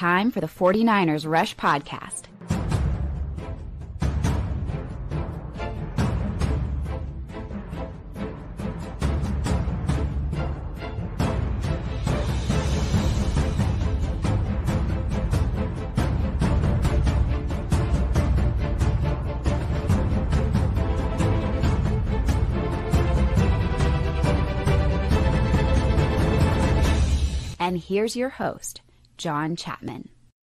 Time for the 49ers Rush Podcast. And here's your host, John Chapman.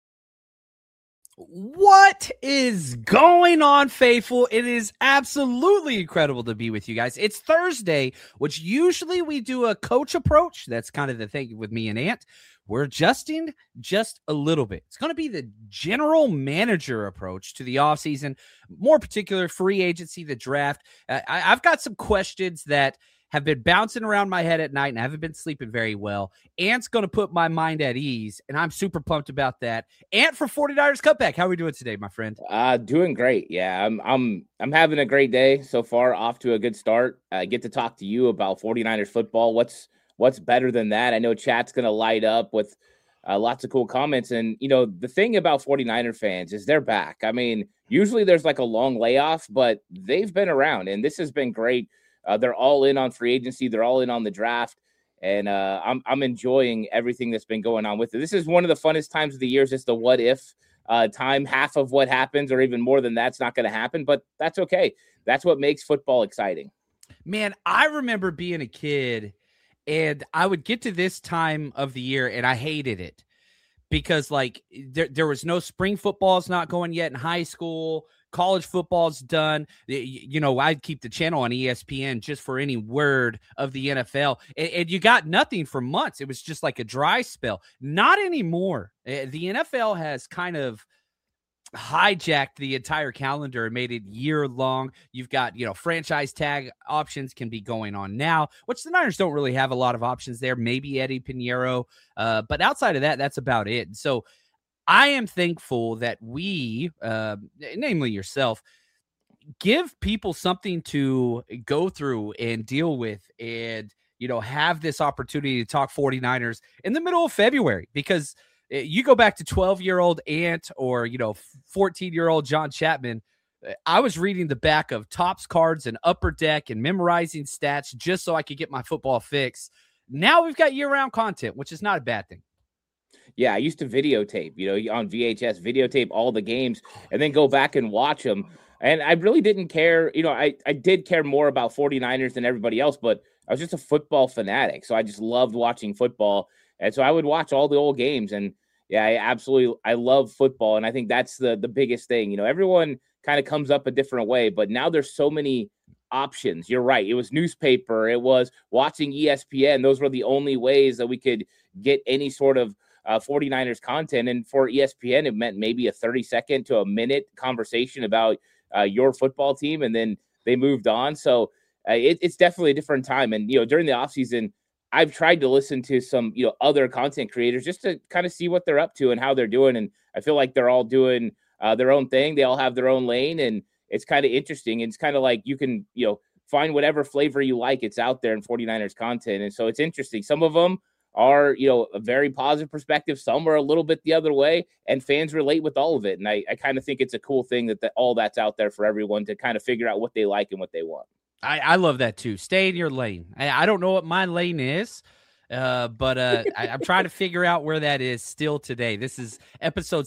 What is going on, faithful? It is absolutely incredible to be with you guys. It's Thursday, which usually we do a coach approach. That's kind of the thing with me and Ant. We're adjusting just a little bit. It's going to be the general manager approach to the offseason, more particular free agency, the draft. I've got some questions that have been bouncing around my head at night, and I haven't been sleeping very well. Ant's going to put my mind at ease, and I'm super pumped about that. Ant for 49ers Cutback. How are we doing today, my friend? Doing great. Yeah, I'm having a great day so far. Off to a good start. I get to talk to you about 49ers football. What's better than that? I know chat's going to light up with lots of cool comments. And, you know, the thing about 49er fans is they're back. I mean, usually there's like a long layoff, but they've been around, and this has been great. They're all in on free agency. They're all in on the draft. And I'm enjoying everything that's been going on with it. This is one of the funnest times of the year. It's just the what if time. Half of what happens or even more than that's not going to happen. But that's okay. That's what makes football exciting. Man, I remember being a kid, and I would get to this time of the year, and I hated it. Because, like, there was no spring football's not going yet in high school. College football's done. You know, I'd keep the channel on ESPN just for any word of the NFL. And you got nothing for months. It was just like a dry spell. Not anymore. The NFL has kind of hijacked the entire calendar and made it year long. You've got, you know, franchise tag options can be going on now, which the Niners don't really have a lot of options there. Maybe Eddie Pinheiro. But outside of that, that's about it. So I am thankful that we, namely yourself, give people something to go through and deal with and, you know, have this opportunity to talk 49ers in the middle of February, because you go back to 12-year-old Ant or, you know, 14-year-old John Chapman. I was reading the back of Topps cards and Upper Deck and memorizing stats just so I could get my football fix. Now we've got year-round content, which is not a bad thing. Yeah, I used to videotape, you know, on VHS, videotape all the games and then go back and watch them. And I really didn't care. You know, I did care more about 49ers than everybody else, but I was just a football fanatic. So I just loved watching football. And so I would watch all the old games. And yeah, I love football. And I think that's the biggest thing. You know, everyone kind of comes up a different way, but now there's so many options. You're right. It was newspaper. It was watching ESPN. Those were the only ways that we could get any sort of 49ers content. And for ESPN, it meant maybe a 30-second to a minute conversation about your football team. And then they moved on. So it's definitely a different time. And, you know, during the offseason, I've tried to listen to some, you know, other content creators just to kind of see what they're up to and how they're doing. And I feel like they're all doing their own thing. They all have their own lane, and it's kind of interesting. It's kind of like you can, you know, find whatever flavor you like. It's out there in 49ers content. And so it's interesting. Some of them are, you know, a very positive perspective. Some are a little bit the other way, and fans relate with all of it. And I kind of think it's a cool thing that all that's out there for everyone to kind of figure out what they like and what they want. I love that too. Stay in your lane. I don't know what my lane is, but I'm trying to figure out where that is still today. This is episode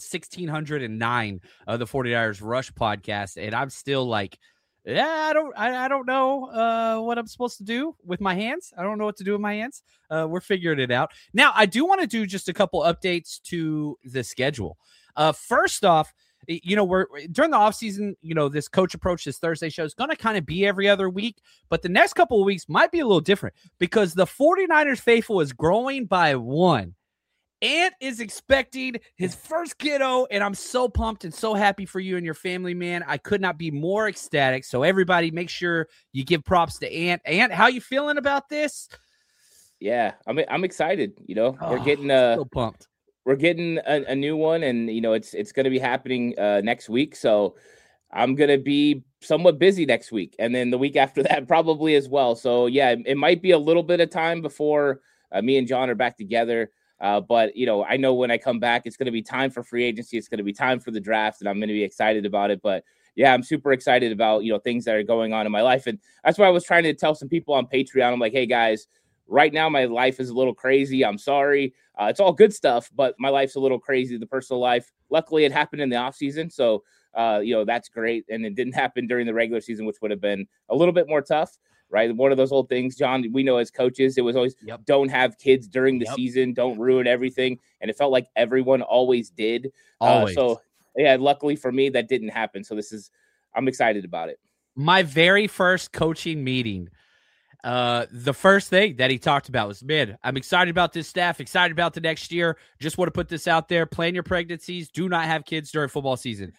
1609 of the 49ers Rush podcast, and I'm still like, yeah, I don't know what I'm supposed to do with my hands. I don't know what to do with my hands. We're figuring it out. Now, I do want to do just a couple updates to the schedule. First off, you know, we're during the offseason, you know, this coach approach, this Thursday show is going to kind of be every other week, but the next couple of weeks might be a little different because the 49ers faithful is growing by one. Ant is expecting his first kiddo, and I'm so pumped and so happy for you and your family, man. I could not be more ecstatic. So everybody make sure you give props to Ant. Ant, how you feeling about this? Yeah, I'm excited. You know, we're getting so pumped. We're getting a new one, and you know, it's going to be happening next week. So I'm going to be somewhat busy next week, and then the week after that probably as well. So yeah, it might be a little bit of time before me and John are back together. But, you know, I know when I come back, it's going to be time for free agency. It's going to be time for the draft, and I'm going to be excited about it. But yeah, I'm super excited about, you know, things that are going on in my life. And that's why I was trying to tell some people on Patreon. I'm like, hey guys, right now my life is a little crazy. I'm sorry. It's all good stuff, but my life's a little crazy, the personal life. Luckily it happened in the off season. So, you know, that's great. And it didn't happen during the regular season, which would have been a little bit more tough. Right. One of those old things, John, we know as coaches, it was always don't have kids during the season. Don't ruin everything. And it felt like everyone always did. So, yeah, luckily for me, that didn't happen. So I'm excited about it. My very first coaching meeting, the first thing that he talked about was, man, I'm excited about this staff, excited about the next year. Just want to put this out there. Plan your pregnancies. Do not have kids during football season.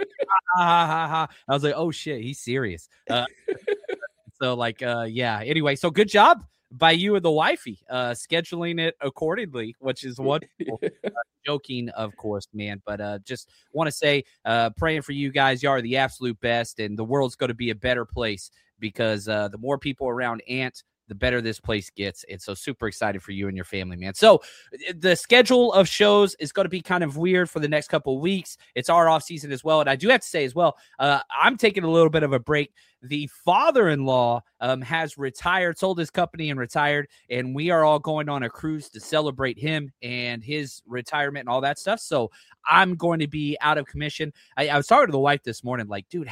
I was like, oh, shit, he's serious. So, like, yeah. Anyway, so good job by you and the wifey scheduling it accordingly, which is wonderful. Joking, of course, man. But just want to say, praying for you guys. You are the absolute best, and the world's going to be a better place because the more people around Ant, the better this place gets. And so super excited for you and your family, man. So the schedule of shows is going to be kind of weird for the next couple of weeks. It's our off season as well. And I do have to say as well, I'm taking a little bit of a break. The father-in-law has retired, sold his company and retired. And we are all going on a cruise to celebrate him and his retirement and all that stuff. So I'm going to be out of commission. I was talking to the wife this morning, like, dude,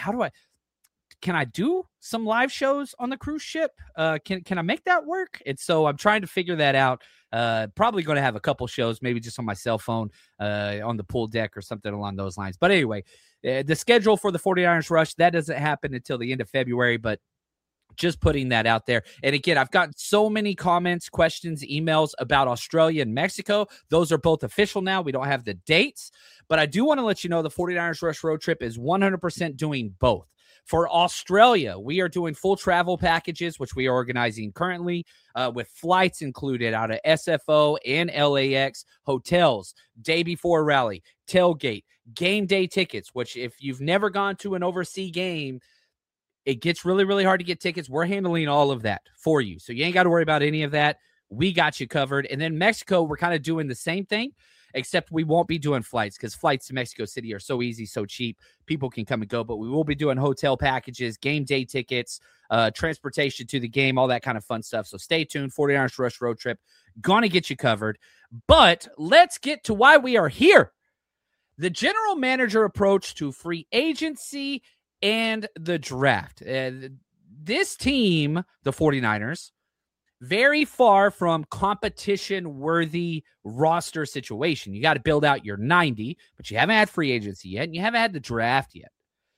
can I do some live shows on the cruise ship? Can I make that work? And so I'm trying to figure that out. Probably going to have a couple shows, maybe just on my cell phone, on the pool deck or something along those lines. But anyway, the schedule for the 49ers Rush, that doesn't happen until the end of February, but just putting that out there. And again, I've gotten so many comments, questions, emails about Australia and Mexico. Those are both official now. We don't have the dates, but I do want to let you know the 49ers Rush road trip is 100% doing both. For Australia, we are doing full travel packages, which we are organizing currently with flights included out of SFO and LAX, hotels, day before rally, tailgate, game day tickets, which if you've never gone to an overseas game, it gets really, really hard to get tickets. We're handling all of that for you. So you ain't got to worry about any of that. We got you covered. And then Mexico, we're kind of doing the same thing, except we won't be doing flights because flights to Mexico City are so easy, so cheap. People can come and go, but we will be doing hotel packages, game day tickets, transportation to the game, all that kind of fun stuff. So stay tuned. 49ers Rush road trip. Gonna get you covered. But let's get to why we are here. The general manager approach to free agency and the draft. This team, the 49ers, very far from competition-worthy roster situation. You got to build out your 90, but you haven't had free agency yet, and you haven't had the draft yet.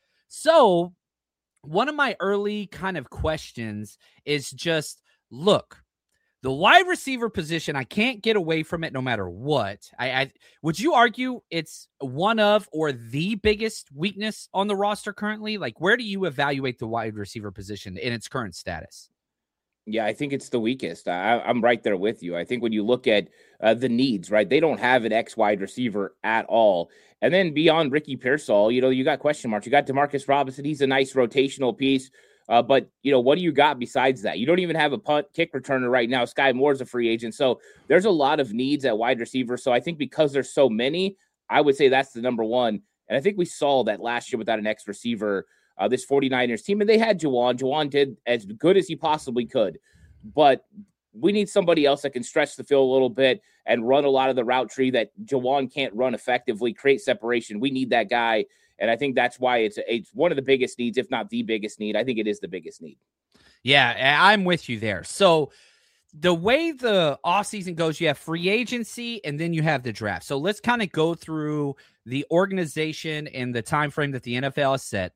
So one of my early kind of questions is just, look, the wide receiver position, I can't get away from it no matter what. Would you argue it's one of or the biggest weakness on the roster currently? Like, where do you evaluate the wide receiver position in its current status? Yeah, I think it's the weakest. I'm right there with you. I think when you look at the needs, right, they don't have an X wide receiver at all. And then beyond Ricky Pearsall, you know, you got question marks. You got Demarcus Robinson. He's a nice rotational piece. But, you know, what do you got besides that? You don't even have a punt kick returner right now. Sky Moore's a free agent. So there's a lot of needs at wide receiver. So I think because there's so many, I would say that's the number one. And I think we saw that last year without an X receiver. This 49ers team, and they had Juwan. Juwan did as good as he possibly could, but we need somebody else that can stretch the field a little bit and run a lot of the route tree that Juwan can't run effectively, create separation. We need that guy, and I think that's why it's one of the biggest needs, if not the biggest need. I think it is the biggest need. Yeah, I'm with you there. So the way the offseason goes, you have free agency, and then you have the draft. So let's kind of go through the organization and the time frame that the NFL has set.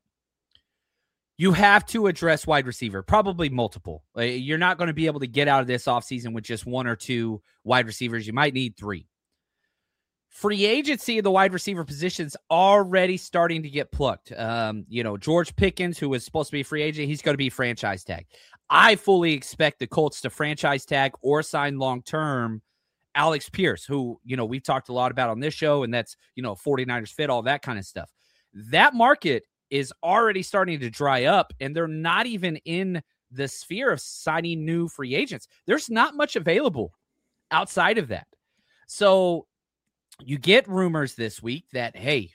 You have to address wide receiver, probably multiple. You're not going to be able to get out of this offseason with just one or two wide receivers. You might need three. Free agency of the wide receiver positions already starting to get plucked. You know, George Pickens, who was supposed to be a free agent, he's going to be franchise tag. I fully expect the Colts to franchise tag or sign long-term Alex Pierce, who, you know, we've talked a lot about on this show, and that's, you know, 49ers fit, all that kind of stuff. That market is already starting to dry up, and they're not even in the sphere of signing new free agents. There's not much available outside of that. So you get rumors this week that, hey,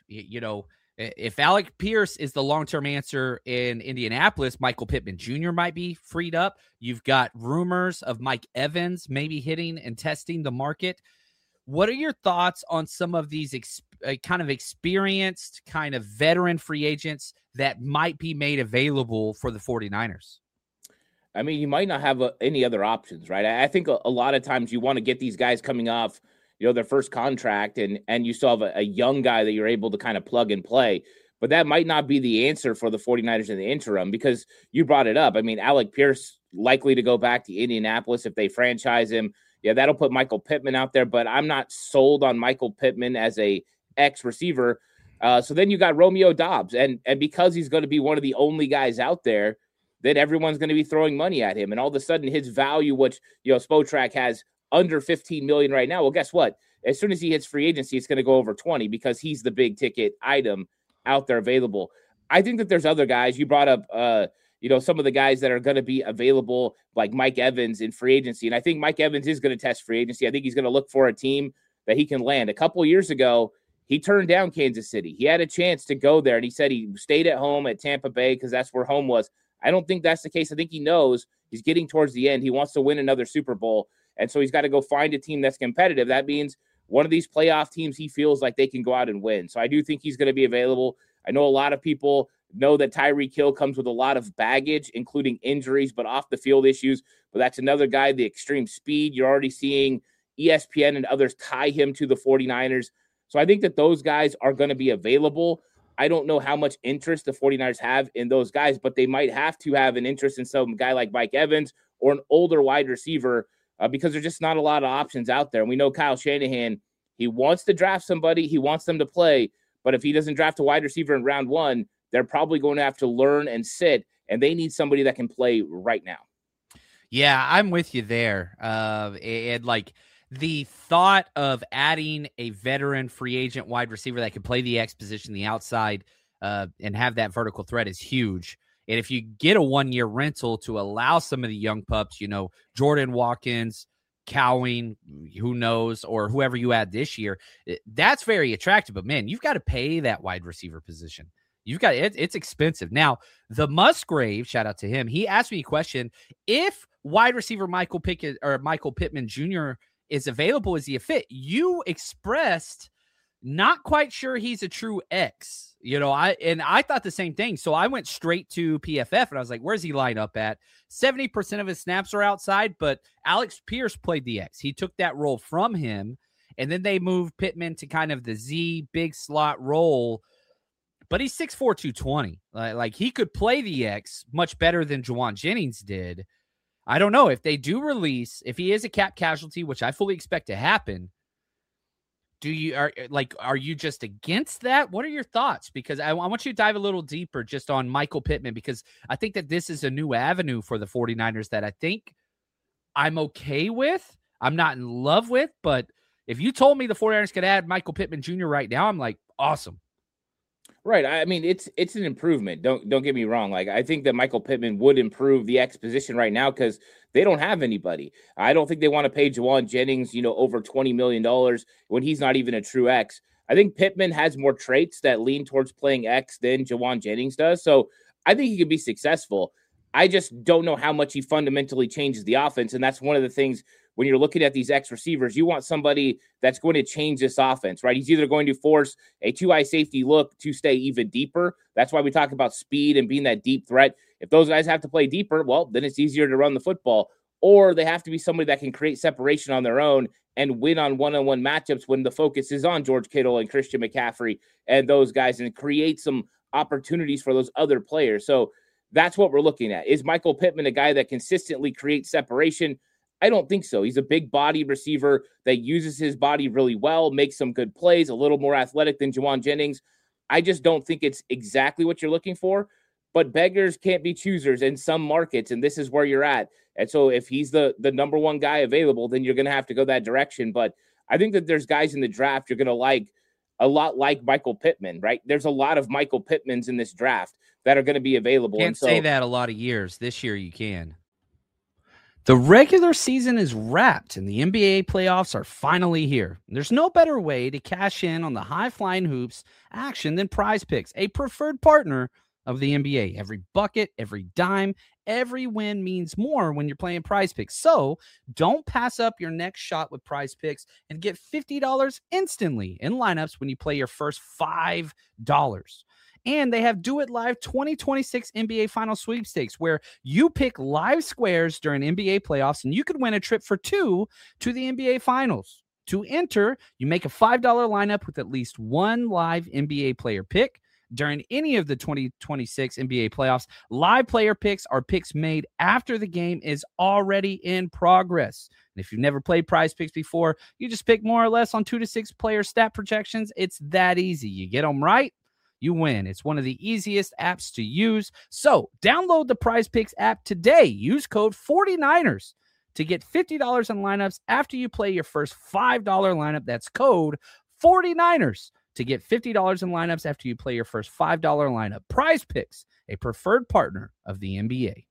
if Alec Pierce is the long-term answer in Indianapolis, Michael Pittman Jr. might be freed up. You've got rumors of Mike Evans maybe hitting and testing the market. What are your thoughts on some of these kind of experienced, kind of veteran free agents that might be made available for the 49ers? I mean, you might not have any other options, right? I think a lot of times you want to get these guys coming off, their first contract, and you still have a young guy that you're able to kind of plug and play. But that might not be the answer for the 49ers in the interim, because you brought it up. I mean, Alec Pierce likely to go back to Indianapolis if they franchise him. Yeah, that'll put Michael Pittman out there, but I'm not sold on Michael Pittman as a X receiver. So then you got Romeo Doubs, and because he's going to be one of the only guys out there, then everyone's going to be throwing money at him, and all of a sudden his value, which Spotrac has under 15 million right now. Well, guess what? As soon as he hits free agency, it's going to go over 20 because he's the big ticket item out there available. I think that there's other guys. You brought up some of the guys that are going to be available, like Mike Evans in free agency. And I think Mike Evans is going to test free agency. I think he's going to look for a team that he can land. A couple of years ago, he turned down Kansas City. He had a chance to go there, and he said he stayed at home at Tampa Bay because that's where home was. I don't think that's the case. I think he knows he's getting towards the end. He wants to win another Super Bowl, and so he's got to go find a team that's competitive. That means one of these playoff teams he feels like they can go out and win. So I do think he's going to be available. I know a lot of people know that Tyreek Hill comes with a lot of baggage, including injuries, but off the field issues. But that's another guy, the extreme speed. You're already seeing ESPN and others tie him to the 49ers. So I think that those guys are going to be available. I don't know how much interest the 49ers have in those guys, but they might have to have an interest in some guy like Mike Evans or an older wide receiver because there's just not a lot of options out there. And we know Kyle Shanahan, he wants to draft somebody. He wants them to play. But if he doesn't draft a wide receiver in round one, they're probably going to have to learn and sit, and they need somebody that can play right now. Yeah, I'm with you there. And like the thought of adding a veteran free agent wide receiver that can play the X position, the outside, and have that vertical threat is huge. And if you get a 1-year rental to allow some of the young pups, Jordan Watkins, Cowing, who knows, or whoever you add this year, that's very attractive. But man, you've got to pay that wide receiver position. You've got it's expensive. Now, the Musgrave, shout out to him. He asked me a question: if wide receiver Michael Pittman Jr. is available, is he a fit? You expressed not quite sure he's a true X. I thought the same thing. So I went straight to PFF and I was like, where's he line up at? 70% of his snaps are outside, but Alex Pierce played the X. He took that role from him, and then they moved Pittman to kind of the Z big slot role. But he's 6'4", 220. Like he could play the X much better than Juwan Jennings did. I don't know if they do release, if he is a cap casualty, which I fully expect to happen. Are you just against that? What are your thoughts? Because I want you to dive a little deeper just on Michael Pittman, because I think that this is a new avenue for the 49ers that I think I'm okay with. I'm not in love with, but if you told me the 49ers could add Michael Pittman Jr. right now, I'm like, awesome. Right. I mean, it's an improvement. Don't get me wrong. Like, I think that Michael Pittman would improve the X position right now because they don't have anybody. I don't think they want to pay Juwan Jennings, over $20 million when he's not even a true X. I think Pittman has more traits that lean towards playing X than Juwan Jennings does. So I think he could be successful. I just don't know how much he fundamentally changes the offense. And that's one of the things when you're looking at these X receivers, you want somebody that's going to change this offense, right? He's either going to force a two-eye safety look to stay even deeper. That's why we talk about speed and being that deep threat. If those guys have to play deeper, well, then it's easier to run the football. Or they have to be somebody that can create separation on their own and win on one-on-one matchups when the focus is on George Kittle and Christian McCaffrey and those guys, and create some opportunities for those other players. So that's what we're looking at. Is Michael Pittman a guy that consistently creates separation? I don't think so. He's a big body receiver that uses his body really well, makes some good plays, a little more athletic than Juwan Jennings. I just don't think it's exactly what you're looking for, but beggars can't be choosers in some markets, and this is where you're at. And so if he's the number one guy available, then you're going to have to go that direction. But I think that there's guys in the draft you're going to like a lot like Michael Pittman, right? There's a lot of Michael Pittmans in this draft that are going to be available. Can't say that a lot of years. This year you can. The regular season is wrapped and the NBA playoffs are finally here. There's no better way to cash in on the high-flying hoops action than Prize Picks, a preferred partner of the NBA. Every bucket, every dime, every win means more when you're playing Prize Picks. So don't pass up your next shot with Prize Picks and get $50 instantly in lineups when you play your first $5. And they have Do It Live 2026 NBA Final Sweepstakes, where you pick live squares during NBA playoffs, and you could win a trip for two to the NBA Finals. To enter, you make a $5 lineup with at least one live NBA player pick. During any of the 2026 NBA playoffs, live player picks are picks made after the game is already in progress. And if you've never played Prize Picks before, you just pick more or less on 2 to 6 player stat projections. It's that easy. You get them right, you win. It's one of the easiest apps to use. So download the Prize Picks app today. Use code 49ers to get $50 in lineups after you play your first $5 lineup. That's code 49ers to get $50 in lineups after you play your first $5 lineup. Prize Picks, a preferred partner of the NBA.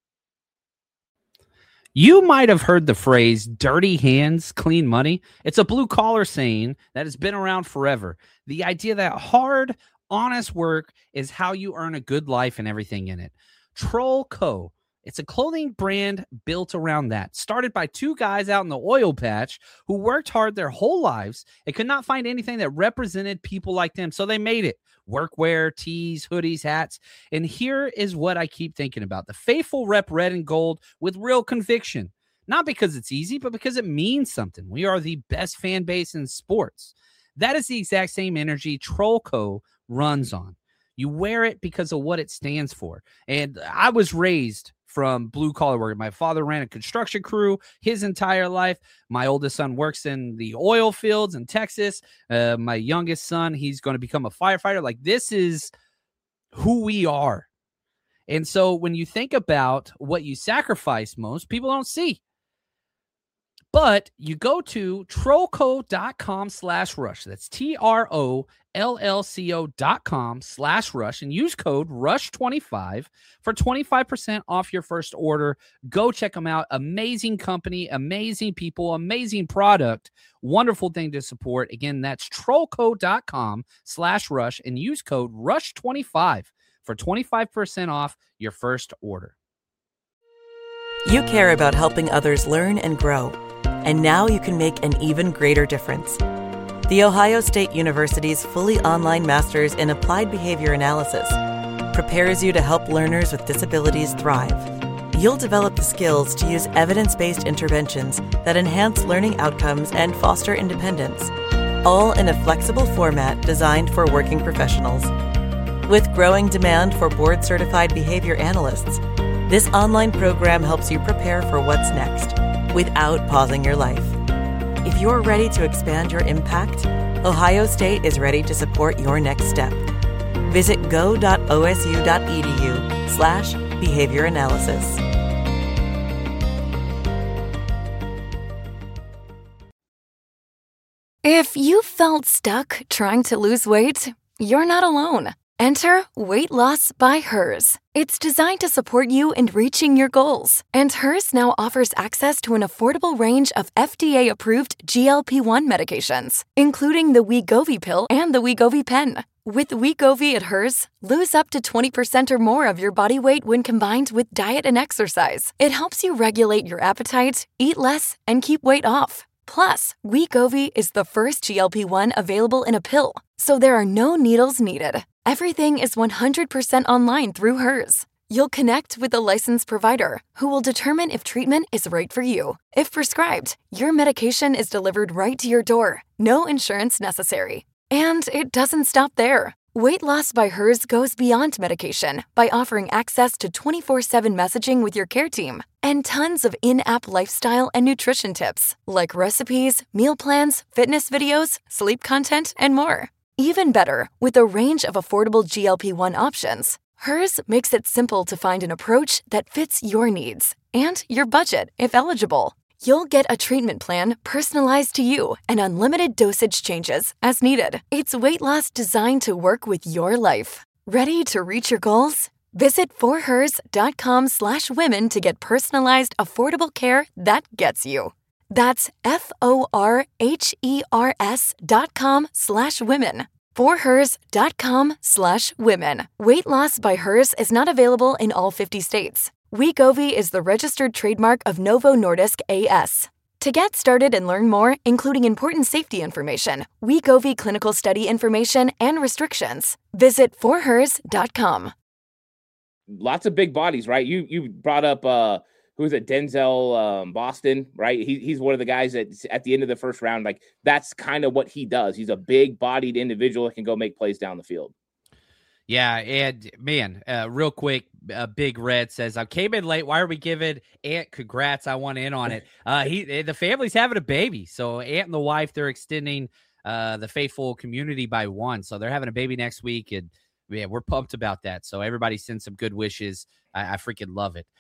You might have heard the phrase dirty hands, clean money. It's a blue collar saying that has been around forever. The idea that hard, honest work is how you earn a good life and everything in it. Troll Co. It's a clothing brand built around that. Started by two guys out in the oil patch who worked hard their whole lives and could not find anything that represented people like them. So they made it. Workwear, tees, hoodies, hats. And here is what I keep thinking about. The faithful rep red and gold with real conviction. Not because it's easy, but because it means something. We are the best fan base in sports. That is the exact same energy Troll Co. runs on. You wear it because of what it stands for. And I was raised from blue collar work. My father ran a construction crew his entire life. My oldest son works in the oil fields in Texas. My youngest son, he's going to become a firefighter. Like, this is who we are. And so when you think about what you sacrifice most, people don't see. But you go to trollco.com/rush. That's TROLLCO.com/rush and use code RUSH25 for 25% off your first order. Go check them out. Amazing company, amazing people, amazing product. Wonderful thing to support. Again, that's trollco.com/rush and use code RUSH25 for 25% off your first order. You care about helping others learn and grow. And now you can make an even greater difference. The Ohio State University's fully online Master's in Applied Behavior Analysis prepares you to help learners with disabilities thrive. You'll develop the skills to use evidence-based interventions that enhance learning outcomes and foster independence, all in a flexible format designed for working professionals. With growing demand for board-certified behavior analysts, this online program helps you prepare for what's next, without pausing your life. If you're ready to expand your impact, Ohio State is ready to support your next step. Visit go.osu.edu/behavior analysis. If you felt stuck trying to lose weight, you're not alone. Enter Weight Loss by Hers. It's designed to support you in reaching your goals. And Hers now offers access to an affordable range of FDA-approved GLP-1 medications, including the Wegovy pill and the Wegovy pen. With Wegovy at Hers, lose up to 20% or more of your body weight when combined with diet and exercise. It helps you regulate your appetite, eat less, and keep weight off. Plus, Wegovy is the first GLP-1 available in a pill, so there are no needles needed. Everything is 100% online through Hers. You'll connect with a licensed provider who will determine if treatment is right for you. If prescribed, your medication is delivered right to your door. No insurance necessary. And it doesn't stop there. Weight Loss by Hers goes beyond medication by offering access to 24/7 messaging with your care team and tons of in-app lifestyle and nutrition tips like recipes, meal plans, fitness videos, sleep content, and more. Even better, with a range of affordable GLP-1 options, Hers makes it simple to find an approach that fits your needs and your budget if eligible. You'll get a treatment plan personalized to you and unlimited dosage changes as needed. It's weight loss designed to work with your life. Ready to reach your goals? Visit forhers.com/women to get personalized, affordable care that gets you. That's FORHERS.com/women. forhers.com/women. Weight loss by Hers is not available in all 50 states. Wegovy is the registered trademark of Novo Nordisk A/S. To get started and learn more, including important safety information, Wegovy clinical study information, and restrictions, visit forhers.com. Lots of big bodies, right? You brought up who is it? Denzel Boston, right? He's one of the guys that at the end of the first round, like that's kind of what he does. He's a big bodied individual that can go make plays down the field. Yeah, and man, real quick, Big Red says, I came in late. Why are we giving Ant congrats? I want in on it. The family's having a baby. So Ant and the wife, they're extending the faithful community by one. So they're having a baby next week, and yeah, we're pumped about that. So everybody send some good wishes. I freaking love it.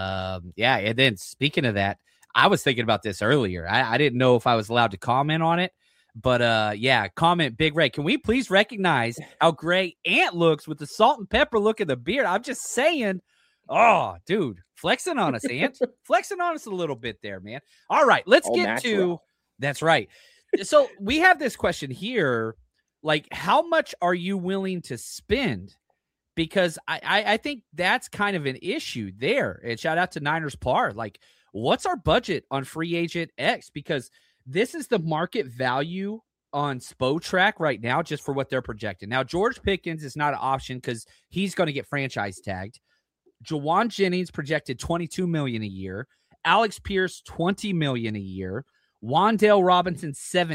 Yeah, and then speaking of that, I was thinking about this earlier. I didn't know if I was allowed to comment on it. But yeah, comment Big Ray. Can we please recognize how great Ant looks with the salt and pepper look of the beard? I'm just saying, oh, dude, flexing on us, Ant. Flexing on us a little bit there, man. All right, let's get natural. That's right. So we have this question here, like, how much are you willing to spend? Because I think that's kind of an issue there. And shout out to Niners Par. Like, what's our budget on free agent X? Because this is the market value on Spotrac right now, just for what they're projecting. Now, George Pickens is not an option because he's going to get franchise tagged. Jawan Jennings projected $22 million a year. Alex Pierce, $20 million a year. Wan'Dale Robinson,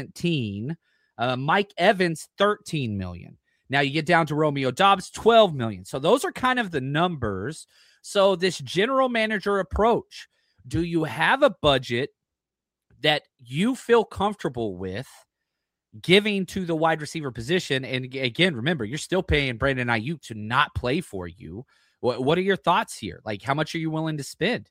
$17 million. Mike Evans, $13 million. Now you get down to Romeo Doubs, $12 million. So those are kind of the numbers. So this general manager approach, do you have a budget that you feel comfortable with giving to the wide receiver position? And again, remember, you're still paying Brandon Ayuk to not play for you. What are your thoughts here? Like, how much are you willing to spend?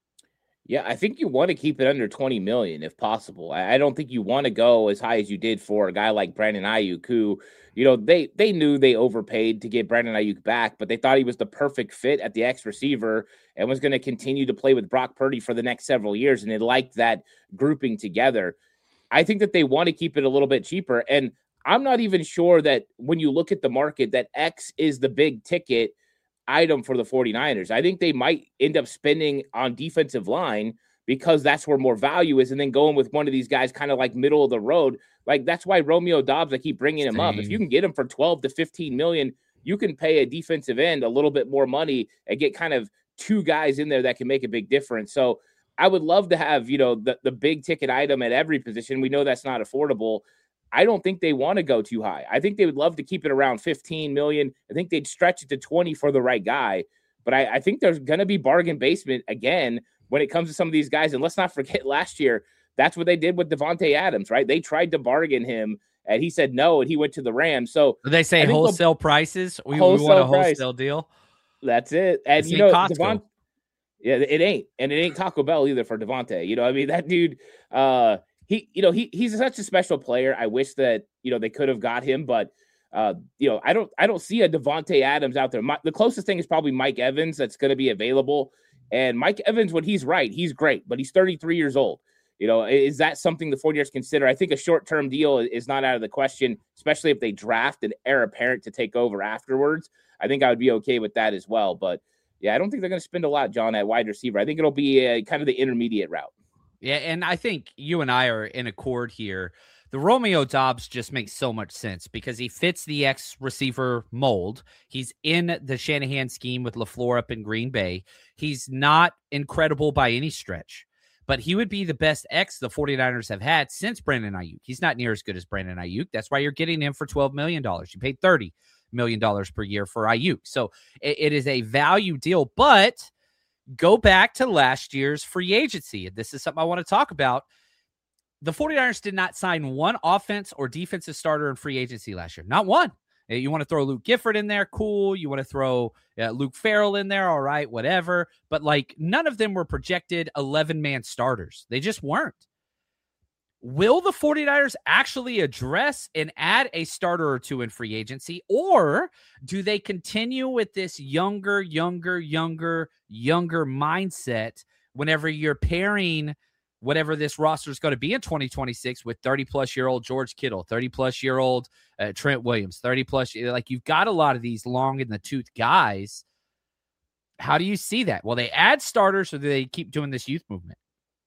Yeah, I think you want to keep it under 20 million if possible. I don't think you want to go as high as you did for a guy like Brandon Ayuk, who, you know, they knew they overpaid to get Brandon Ayuk back, but they thought he was the perfect fit at the X receiver and was going to continue to play with Brock Purdy for the next several years. And they liked that grouping together. I think that they want to keep it a little bit cheaper. And I'm not even sure that when you look at the market, that X is the big ticket item for the 49ers. I think they might end up spending on defensive line because that's where more value is, and then going with one of these guys kind of like middle of the road. Like, that's why Romeo Doubs, I keep bringing him up. If you can get him for 12 to 15 million, you can pay a defensive end a little bit more money and get kind of two guys in there that can make a big difference. So I would love to have, you know, the big ticket item at every position. We know that's not affordable. I don't think they want to go too high. I think they would love to keep it around 15 million. I think they'd stretch it to 20 for the right guy. But I think there's going to be bargain basement again when it comes to some of these guys. And let's not forget last year, that's what they did with Davante Adams, right? They tried to bargain him and he said no, and he went to the Rams. So they say wholesale prices. We want a wholesale deal. That's it. And you know, Davante, yeah, it ain't. And it ain't Taco Bell either for Davante. You know, I mean, that dude, he's such a special player. I wish that, you know, they could have got him, but you know, I don't see a Davante Adams out there. The closest thing is probably Mike Evans that's going to be available. And Mike Evans, when he's right, he's great, but he's 33 years old. You know, is that something the 49ers consider? I think a short-term deal is not out of the question, especially if they draft an heir apparent to take over afterwards. I think I would be okay with that as well. But yeah, I don't think they're going to spend a lot, John, at wide receiver. I think it'll be kind of the intermediate route. Yeah, and I think you and I are in accord here. The Romeo Doubs just makes so much sense because he fits the X receiver mold. He's in the Shanahan scheme with LaFleur up in Green Bay. He's not incredible by any stretch, but he would be the best X the 49ers have had since Brandon Ayuk. He's not near as good as Brandon Ayuk. That's why you're getting him for $12 million. You paid $30 million per year for Ayuk. So it is a value deal, but go back to last year's free agency. And this is something I want to talk about. The 49ers did not sign one offense or defensive starter in free agency last year. Not one. You want to throw Luke Gifford in there? Cool. You want to throw Luke Farrell in there? All right, whatever. But like none of them were projected 11-man starters. They just weren't. will the 49ers actually address and add a starter or two in free agency, or do they continue with this younger mindset whenever you're pairing whatever this roster is going to be in 2026 with 30-plus-year-old George Kittle, 30-plus-year-old Trent Williams, 30-plus, like you've got a lot of these long-in-the-tooth guys. How do you see that? Will they add starters, or do they keep doing this youth movement?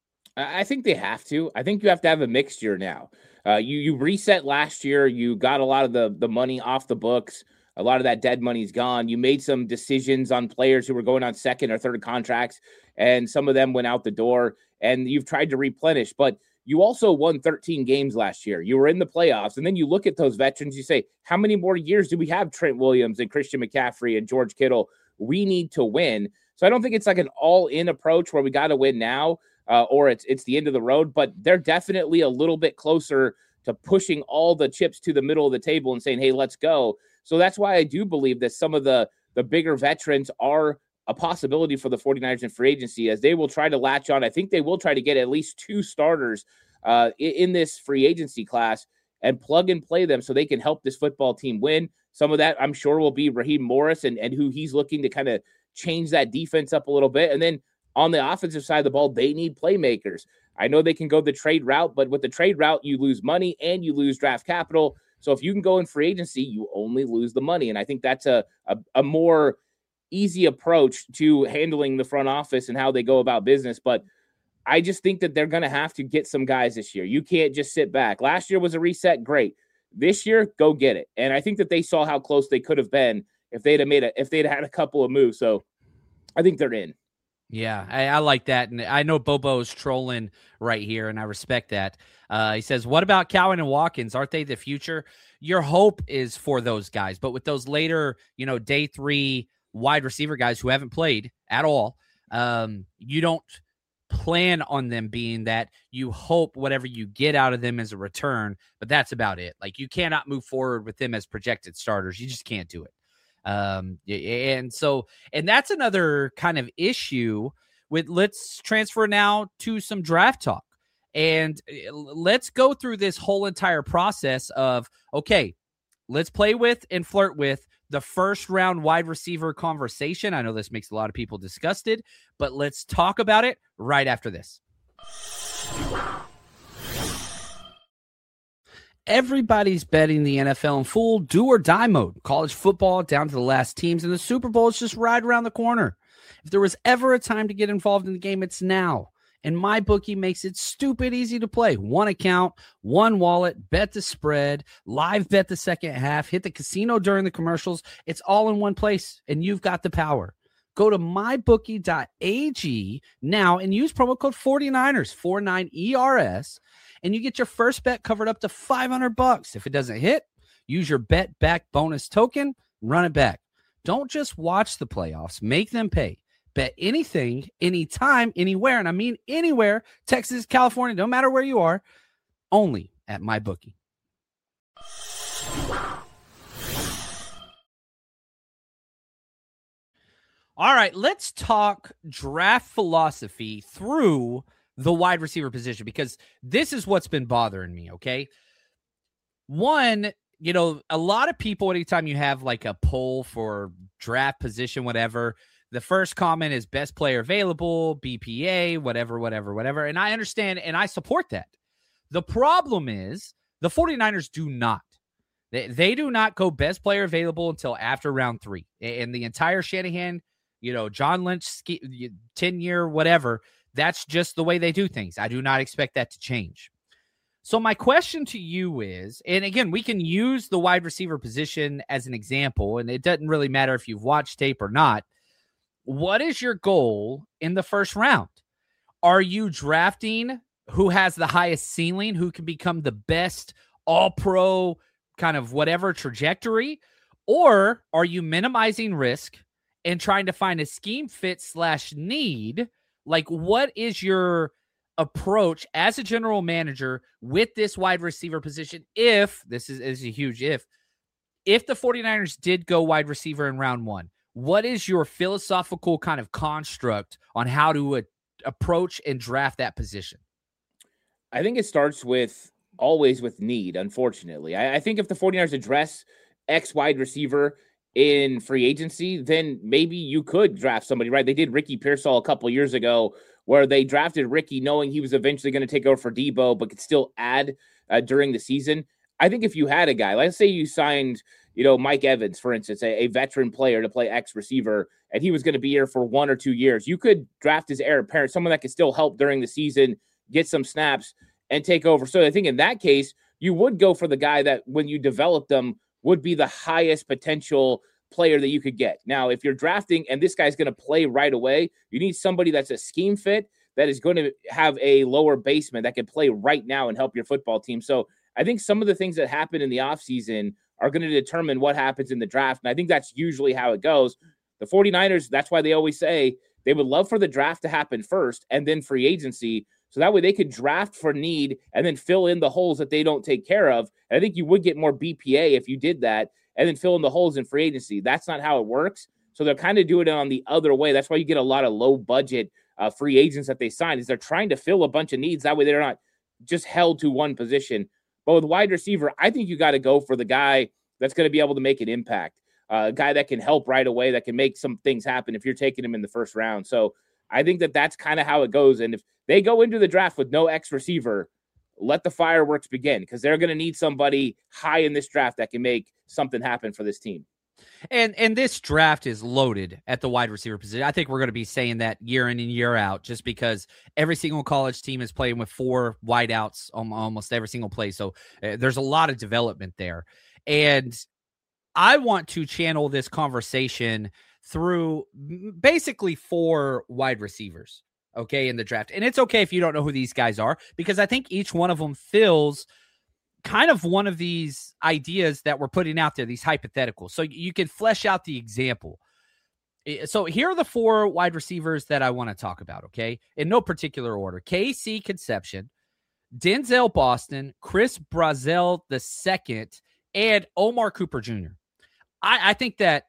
I think they have to. I think you have to have a mixture now. You reset last year. You got a lot of the money off the books. A lot of that dead money's gone. You made some decisions on players who were going on second or third contracts, and some of them went out the door, and you've tried to replenish. But you also won 13 games last year. You were in the playoffs, and then you look at those veterans. You say, how many more years do we have Trent Williams and Christian McCaffrey and George Kittle? We need to win. So I don't think it's like an all-in approach where we got to win now. Or it's the end of the road, but they're definitely a little bit closer to pushing all the chips to the middle of the table and saying, hey, let's go. So that's why I do believe that some of the bigger veterans are a possibility for the 49ers in free agency, as they will try to latch on. I think they will try to get at least 2 starters in this free agency class and plug and play them so they can help this football team win. Some of that, I'm sure, will be Raheem Morris and who he's looking to kind of change that defense up a little bit. And then on the offensive side of the ball, they need playmakers. I know they can go the trade route, but with the trade route, you lose money and you lose draft capital. So if you can go in free agency, you only lose the money. And I think that's a more easy approach to handling the front office and how they go about business. But I just think that they're going to have to get some guys this year. You can't just sit back. Last year was a reset. Great. This year, go get it. And I think that they saw how close they could have been if they'd had a couple of moves. So I think they're in. Yeah, I like that. And I know Bobo's trolling right here, and I respect that. He says, what about Cowan and Watkins? Aren't they the future? Your hope is for those guys. But with those later, day 3 wide receiver guys who haven't played at all, you don't plan on them being that. You hope whatever you get out of them is a return, but that's about it. Like, you cannot move forward with them as projected starters. You just can't do it. And that's another kind of issue with, let's transfer now to some draft talk, and let's go through this whole entire process of, okay, let's play with and flirt with the first round wide receiver conversation. I know this makes a lot of people disgusted, but let's talk about it right after this. Everybody's betting the NFL in full do or die mode. College football down to the last teams, and the Super Bowl is just right around the corner. If there was ever a time to get involved in the game, it's now. And MyBookie makes it stupid easy to play. One account, one wallet, bet the spread, live bet the second half, hit the casino during the commercials. It's all in one place, and you've got the power. Go to mybookie.ag now and use promo code 49ers, 49ERS, and you get your first bet covered up to $500. If it doesn't hit, use your bet back bonus token, run it back. Don't just watch the playoffs, make them pay. Bet anything, anytime, anywhere, and I mean anywhere, Texas, California, no matter where you are, only at MyBookie. All right, let's talk draft philosophy through the wide receiver position, because this is what's been bothering me, okay? One, a lot of people, anytime you have like a poll for draft position, whatever, the first comment is best player available, BPA, whatever. And I understand and I support that. The problem is the 49ers do not. They do not go best player available until after round 3. And the entire Shanahan, John Lynch 10-year, whatever, that's just the way they do things. I do not expect that to change. So my question to you is, and again, we can use the wide receiver position as an example, and it doesn't really matter if you've watched tape or not. What is your goal in the first round? Are you drafting who has the highest ceiling, who can become the best all-pro kind of whatever trajectory? Or are you minimizing risk and trying to find a scheme fit / need? Like, what is your approach as a general manager with this wide receiver position? If this is a huge if the 49ers did go wide receiver in round 1, what is your philosophical kind of construct on how to approach and draft that position? I think it starts always with need, unfortunately. I think if the 49ers address X wide receiver in free agency, then maybe you could draft somebody, right? They did Ricky Pearsall a couple years ago where they drafted Ricky knowing he was eventually going to take over for Debo, but could still add during the season. I think if you had a guy, let's say you signed, Mike Evans, for instance, a veteran player to play X receiver, and he was going to be here for 1 or 2 years, you could draft his heir apparent, someone that could still help during the season, get some snaps, and take over. So I think in that case, you would go for the guy that when you develop them would be the highest potential player that you could get. Now, if you're drafting and this guy's going to play right away, you need somebody that's a scheme fit that is going to have a lower basement that can play right now and help your football team. So I think some of the things that happen in the offseason are going to determine what happens in the draft. And I think that's usually how it goes. The 49ers, that's why they always say they would love for the draft to happen first and then free agency. So that way they could draft for need and then fill in the holes that they don't take care of. And I think you would get more BPA if you did that and then fill in the holes in free agency. That's not how it works. So they're kind of doing it on the other way. That's why you get a lot of low budget free agents that they sign is they're trying to fill a bunch of needs. That way they're not just held to one position. But with wide receiver, I think you got to go for the guy that's going to be able to make an impact, a guy that can help right away, that can make some things happen if you're taking him in the first round. So I think that's kind of how it goes. And if they go into the draft with no X receiver, let the fireworks begin because they're going to need somebody high in this draft that can make something happen for this team. And this draft is loaded at the wide receiver position. I think we're going to be saying that year in and year out just because every single college team is playing with 4 wideouts almost every single play. So there's a lot of development there. And I want to channel this conversation through basically 4 wide receivers, okay, in the draft. And it's okay if you don't know who these guys are because I think each one of them fills kind of one of these ideas that we're putting out there, these hypotheticals. So you can flesh out the example. So here are the 4 wide receivers that I want to talk about, okay? In no particular order. KC Conception, Denzel Boston, Chris Brazzell II, and Omar Cooper Jr. I think that,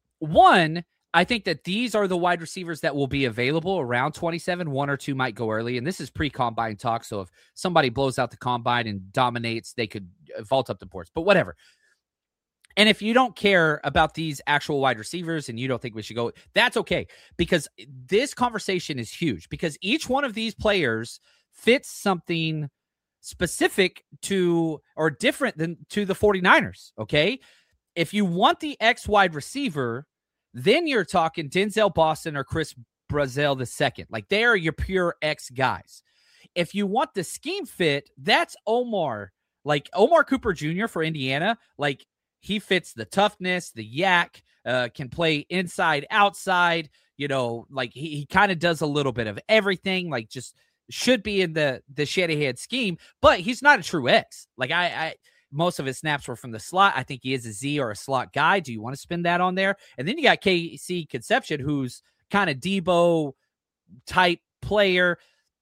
I think that these are the wide receivers that will be available around 27. 1 or 2 might go early. And this is pre-combine talk. So if somebody blows out the combine and dominates, they could vault up the boards, but whatever. And if you don't care about these actual wide receivers and you don't think we should go, that's okay. Because this conversation is huge because each one of these players fits something specific to or different than to the 49ers. Okay. If you want the X wide receiver, then you're talking Denzel Boston or Chris Brazzell II. Like they are your pure X guys. If you want the scheme fit, that's Omar. Like Omar Cooper Jr. for Indiana. Like he fits the toughness, the yak, can play inside, outside. Like he kind of does a little bit of everything. Like just should be in the Shanahan scheme, but he's not a true X. Like most of his snaps were from the slot. I think he is a Z or a slot guy. Do you want to spin that on there? And then you got KC Conception, who's kind of Debo type player.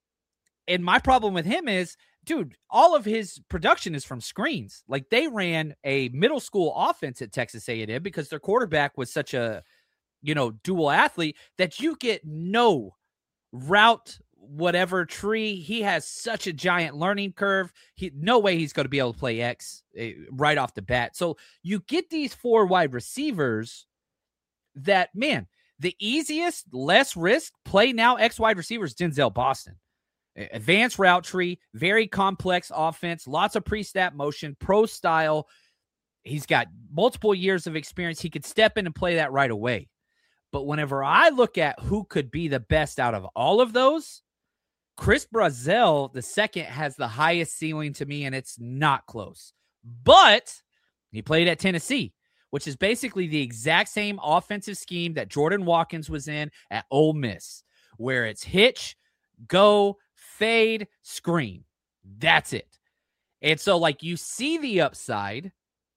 And my problem with him is, dude, all of his production is from screens. Like they ran a middle school offense at Texas A&M because their quarterback was such a, dual athlete that you get no route whatever tree. He has such a giant learning curve. No way he's going to be able to play X right off the bat. So you get these 4 wide receivers that, man, the easiest, less risk play now X wide receivers, Denzel Boston. Advanced route tree, very complex offense, lots of pre-snap motion, pro style. He's got multiple years of experience. He could step in and play that right away. But whenever I look at who could be the best out of all of those, Chris Brazzell II has the highest ceiling to me, and it's not close. But he played at Tennessee, which is basically the exact same offensive scheme that Jordan Watkins was in at Ole Miss, where it's hitch, go, fade, screen. That's it. And so, like, you see the upside.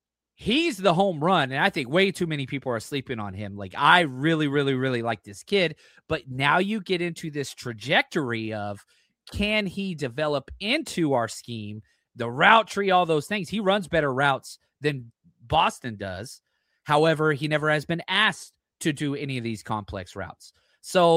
He's the home run, and I think way too many people are sleeping on him. Like, I really, really, really like this kid, but now you get into this trajectory of can he develop into our scheme, the route tree, all those things. He runs better routes than Boston does. However, he never has been asked to do any of these complex routes. So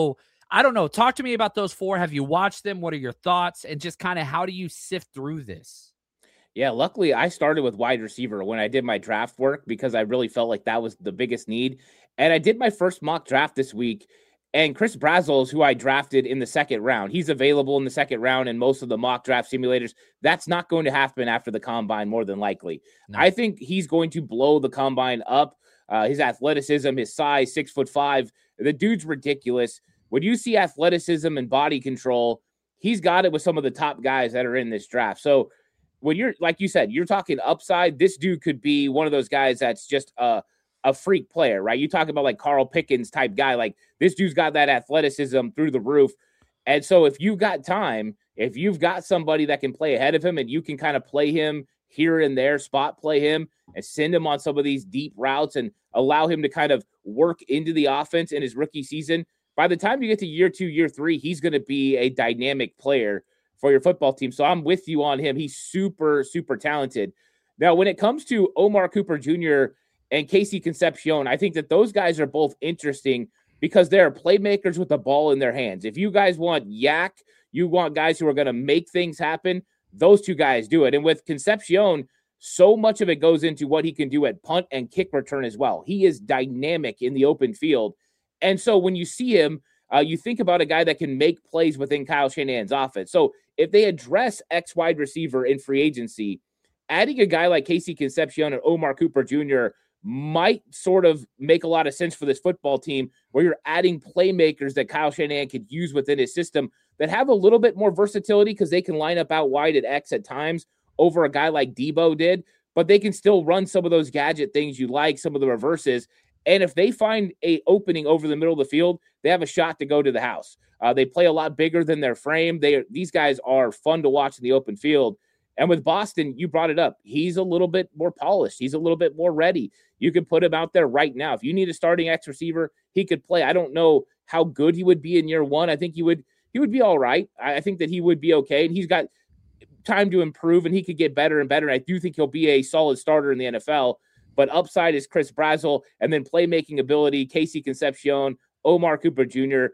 I don't know. Talk to me about those 4. Have you watched them? What are your thoughts? And just kind of how do you sift through this? Yeah, luckily I started with wide receiver when I did my draft work because I really felt like that was the biggest need. And I did my first mock draft this week, and Chris Brazzell is who I drafted in the second round. He's available in the second round in most of the mock draft simulators. That's not going to happen after the combine, more than likely. No. I think he's going to blow the combine up. His athleticism, his size, 6'5", the dude's ridiculous. When you see athleticism and body control, he's got it with some of the top guys that are in this draft. So when you're, like you said, you're talking upside, this dude could be one of those guys that's just a freak player, right? You talk about like Carl Pickens type guy, like this dude's got that athleticism through the roof. And so if you've got time, if you've got somebody that can play ahead of him and you can kind of play him here and there, spot play him and send him on some of these deep routes and allow him to kind of work into the offense in his rookie season, by the time you get to year 2, year 3, he's going to be a dynamic player for your football team. So I'm with you on him. He's super, super talented. Now, when it comes to Omar Cooper Jr. and Casey Concepcion, I think that those guys are both interesting because they're playmakers with the ball in their hands. If you guys want yak, you want guys who are going to make things happen, those 2 guys do it. And with Concepcion, so much of it goes into what he can do at punt and kick return as well. He is dynamic in the open field. And so when you see him, you think about a guy that can make plays within Kyle Shanahan's offense. So if they address X wide receiver in free agency, adding a guy like Casey Concepcion and Omar Cooper Jr. might sort of make a lot of sense for this football team where you're adding playmakers that Kyle Shanahan could use within his system that have a little bit more versatility because they can line up out wide at X at times over a guy like Debo did, but they can still run some of those gadget things you like, some of the reverses. And if they find a opening over the middle of the field, they have a shot to go to the house. They play a lot bigger than their frame. These guys are fun to watch in the open field. And with Boston, you brought it up. He's a little bit more polished. He's a little bit more ready. You can put him out there right now. If you need a starting X receiver, he could play. I don't know how good he would be in year 1. I think he would be all right. I think that he would be okay. And he's got time to improve, and he could get better and better. And I do think he'll be a solid starter in the NFL. But upside is Chris Brazzell, and then playmaking ability, Casey Concepcion, Omar Cooper Jr.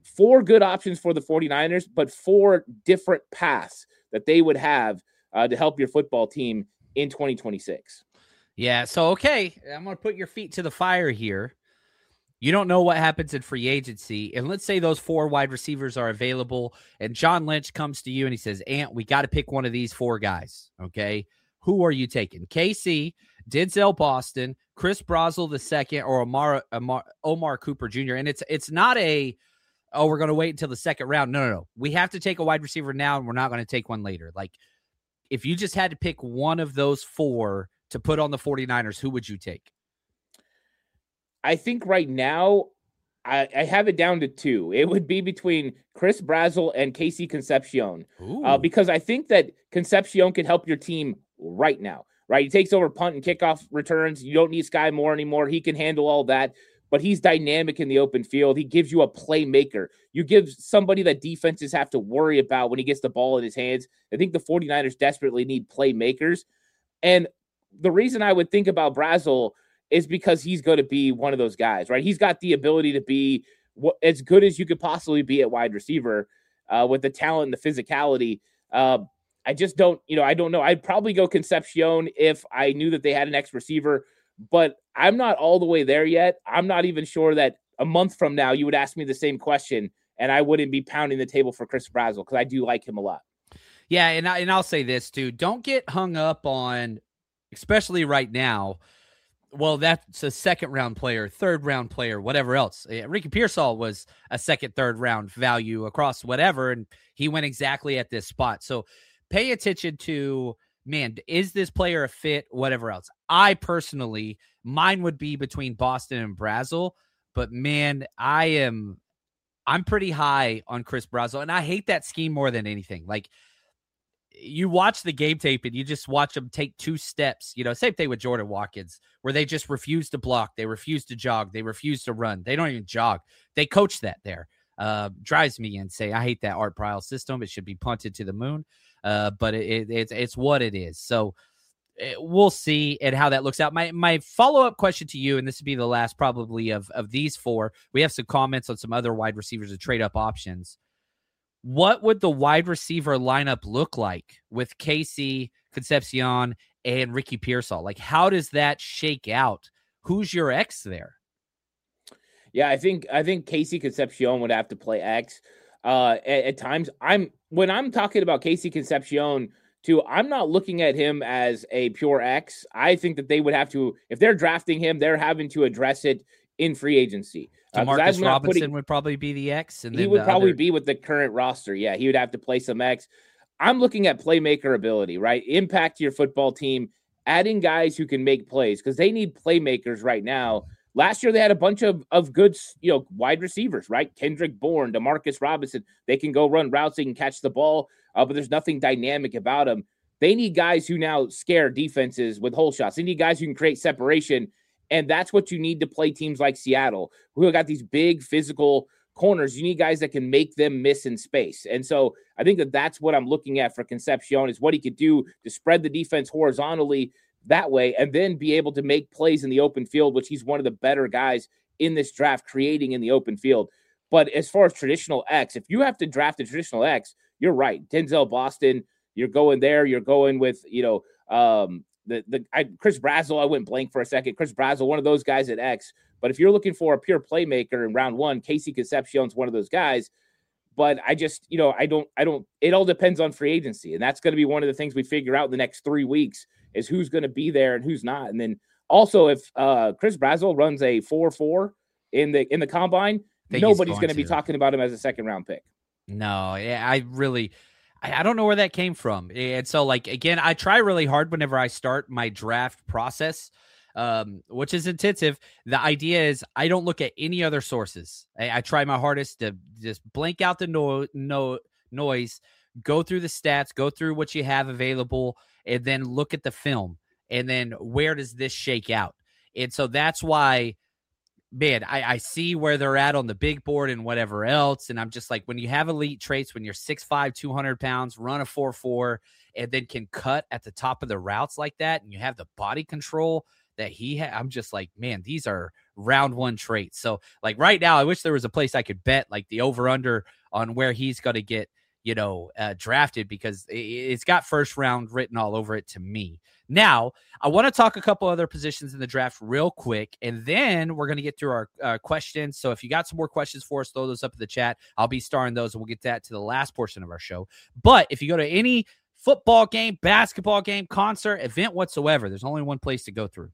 4 good options for the 49ers, but 4 different paths that they would have to help your football team in 2026. Yeah, so, okay, I'm going to put your feet to the fire here. You don't know what happens in free agency, and let's say those 4 wide receivers are available, and John Lynch comes to you and he says, Ant, we got to pick one of these 4 guys, okay? Who are you taking? KC, Denzel Boston, Chris Brazzell II, or Omar Cooper Jr. And it's not we're going to wait until the second round. No. We have to take a wide receiver now, and we're not going to take one later. Like, if you just had to pick one of those 4 to put on the 49ers, who would you take? I think right now I have it down to 2. It would be between Chris Brazzell and Casey Concepcion because I think that Concepcion could help your team right now, right? He takes over punt and kickoff returns. You don't need Sky Moore anymore. He can handle all that, but he's dynamic in the open field. He gives you a playmaker. You give somebody that defenses have to worry about when he gets the ball in his hands. I think the 49ers desperately need playmakers. And the reason I would think about Brazzell is because he's going to be one of those guys, right? He's got the ability to be as good as you could possibly be at wide receiver with the talent and the physicality. I just don't, I don't know. I'd probably go Concepcion if I knew that they had an X receiver, but I'm not all the way there yet. I'm not even sure that a month from now you would ask me the same question and I wouldn't be pounding the table for Chris Brazzell because I do like him a lot. Yeah, and I'll say this too. Don't get hung up on, especially right now, well, that's a second-round player, third-round player, whatever else. Ricky Pearsall was a second, third-round value across whatever, and he went exactly at this spot. So pay attention to, man, is this player a fit, whatever else. I personally, mine would be between Boston and Brazzell, but, man, I'm pretty high on Chris Brazzell, and I hate that scheme more than anything. Like, you watch the game tape and you just watch them take 2 steps, same thing with Jordan Watkins, where they just refuse to block. They refuse to jog. They refuse to run. They don't even jog. They coach that there. Drives me insane. I hate that Art Briles system. It should be punted to the moon. But it's what it is. So we'll see and how that looks out. My follow-up question to you, and this would be the last probably of these four. We have some comments on some other wide receivers and trade-up options. What would the wide receiver lineup look like with Casey, Concepcion, and Ricky Pearsall? Like, how does that shake out? Who's your X there? Yeah, I think Casey Concepcion would have to play X. At times, when I'm talking about Casey Concepcion too, I'm not looking at him as a pure X. I think that they would have to, if they're drafting him, they're having to address it in free agency. Demarcus Robinson would probably be the X, and he would probably be with the current roster. Yeah, he would have to play some X. I'm looking at playmaker ability, right? Impact to your football team, adding guys who can make plays because they need playmakers right now. Last year, they had a bunch of good, wide receivers, right? Kendrick Bourne, Demarcus Robinson. They can go run routes, they can catch the ball, but there's nothing dynamic about them. They need guys who now scare defenses with hole shots. They need guys who can create separation, and that's what you need to play teams like Seattle, who have got these big physical corners. You need guys that can make them miss in space. And so I think that that's what I'm looking at for Concepcion is what he could do to spread the defense horizontally that way and then be able to make plays in the open field, which he's one of the better guys in this draft creating in the open field. But as far as traditional X, if you have to draft a traditional X, you're right. Denzel Boston, you're going there. You're going with, Chris Brazzell. I went blank for a second. Chris Brazzell, one of those guys at X. But if you're looking for a pure playmaker in round one, Casey Concepcion's one of those guys. But I just, it all depends on free agency. And that's going to be one of the things we figure out in the next 3 weeks is who's going to be there and who's not. And then also if Chris Brazzell runs a 4.4 in the combine, nobody's going to be talking about him as a second round pick. No, yeah, I don't know where that came from. And so, again, I try really hard whenever I start my draft process, which is intensive. The idea is I don't look at any other sources. I try my hardest to just blank out the noise, go through the stats, go through what you have available, and then look at the film. And then where does this shake out? And so that's why, man, I see where they're at on the big board and whatever else. And I'm just like, when you have elite traits, when you're 6'5", 200 pounds, run a 4.4, and then can cut at the top of the routes like that, and you have the body control that he had, I'm just like, man, these are round one traits. So right now, I wish there was a place I could bet the over under on where he's going to get, drafted, because it's got first round written all over it to me. Now, I want to talk a couple other positions in the draft real quick, and then we're going to get through our questions. So if you got some more questions for us, throw those up in the chat. I'll be starring those, and we'll get that to the last portion of our show. But if you go to any football game, basketball game, concert, event whatsoever, there's only one place to go through.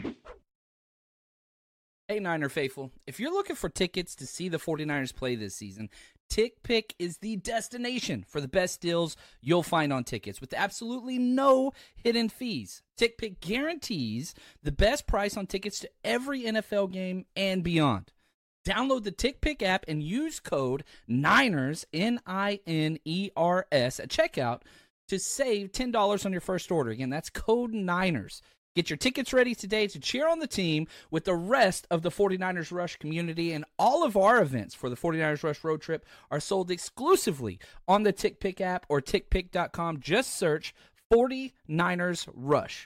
Hey, Niner faithful, if you're looking for tickets to see the 49ers play this season, TickPick is the destination for the best deals you'll find on tickets with absolutely no hidden fees. TickPick guarantees the best price on tickets to every NFL game and beyond. Download the TickPick app and use code NINERS, NINERS, at checkout to save $10 on your first order. Again, that's code NINERS. Get your tickets ready today to cheer on the team with the rest of the 49ers Rush community, and all of our events for the 49ers Rush road trip are sold exclusively on the TickPick app or tickpick.com. Just search 49ers Rush.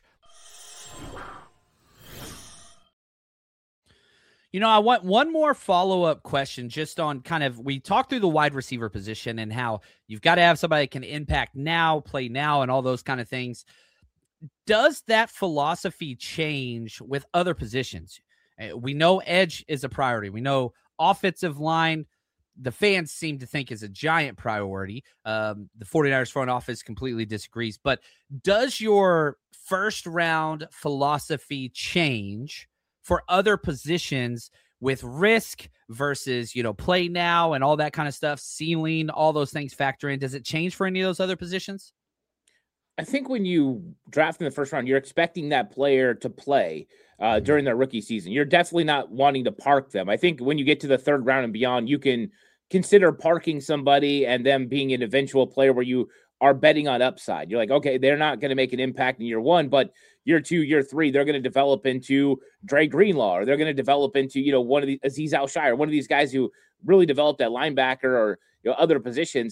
I want one more follow-up question just on we talked through the wide receiver position and how you've got to have somebody that can impact now, play now, and all those kind of things. Does that philosophy change with other positions? We know edge is a priority. We know offensive line, the fans seem to think is a giant priority. The 49ers front office completely disagrees. But does your first round philosophy change for other positions with risk versus, play now and all that kind of stuff, ceiling, all those things factor in? Does it change for any of those other positions? I think when you draft in the first round, you're expecting that player to play during their rookie season. You're definitely not wanting to park them. I think when you get to the third round and beyond, you can consider parking somebody and them being an eventual player where you are betting on upside. You're like, okay, they're not going to make an impact in year one, but year two, year three, they're going to develop into Dre Greenlaw, or they're going to develop into, one of the Azeez Al-Shire, one of these guys who really developed at linebacker or other positions.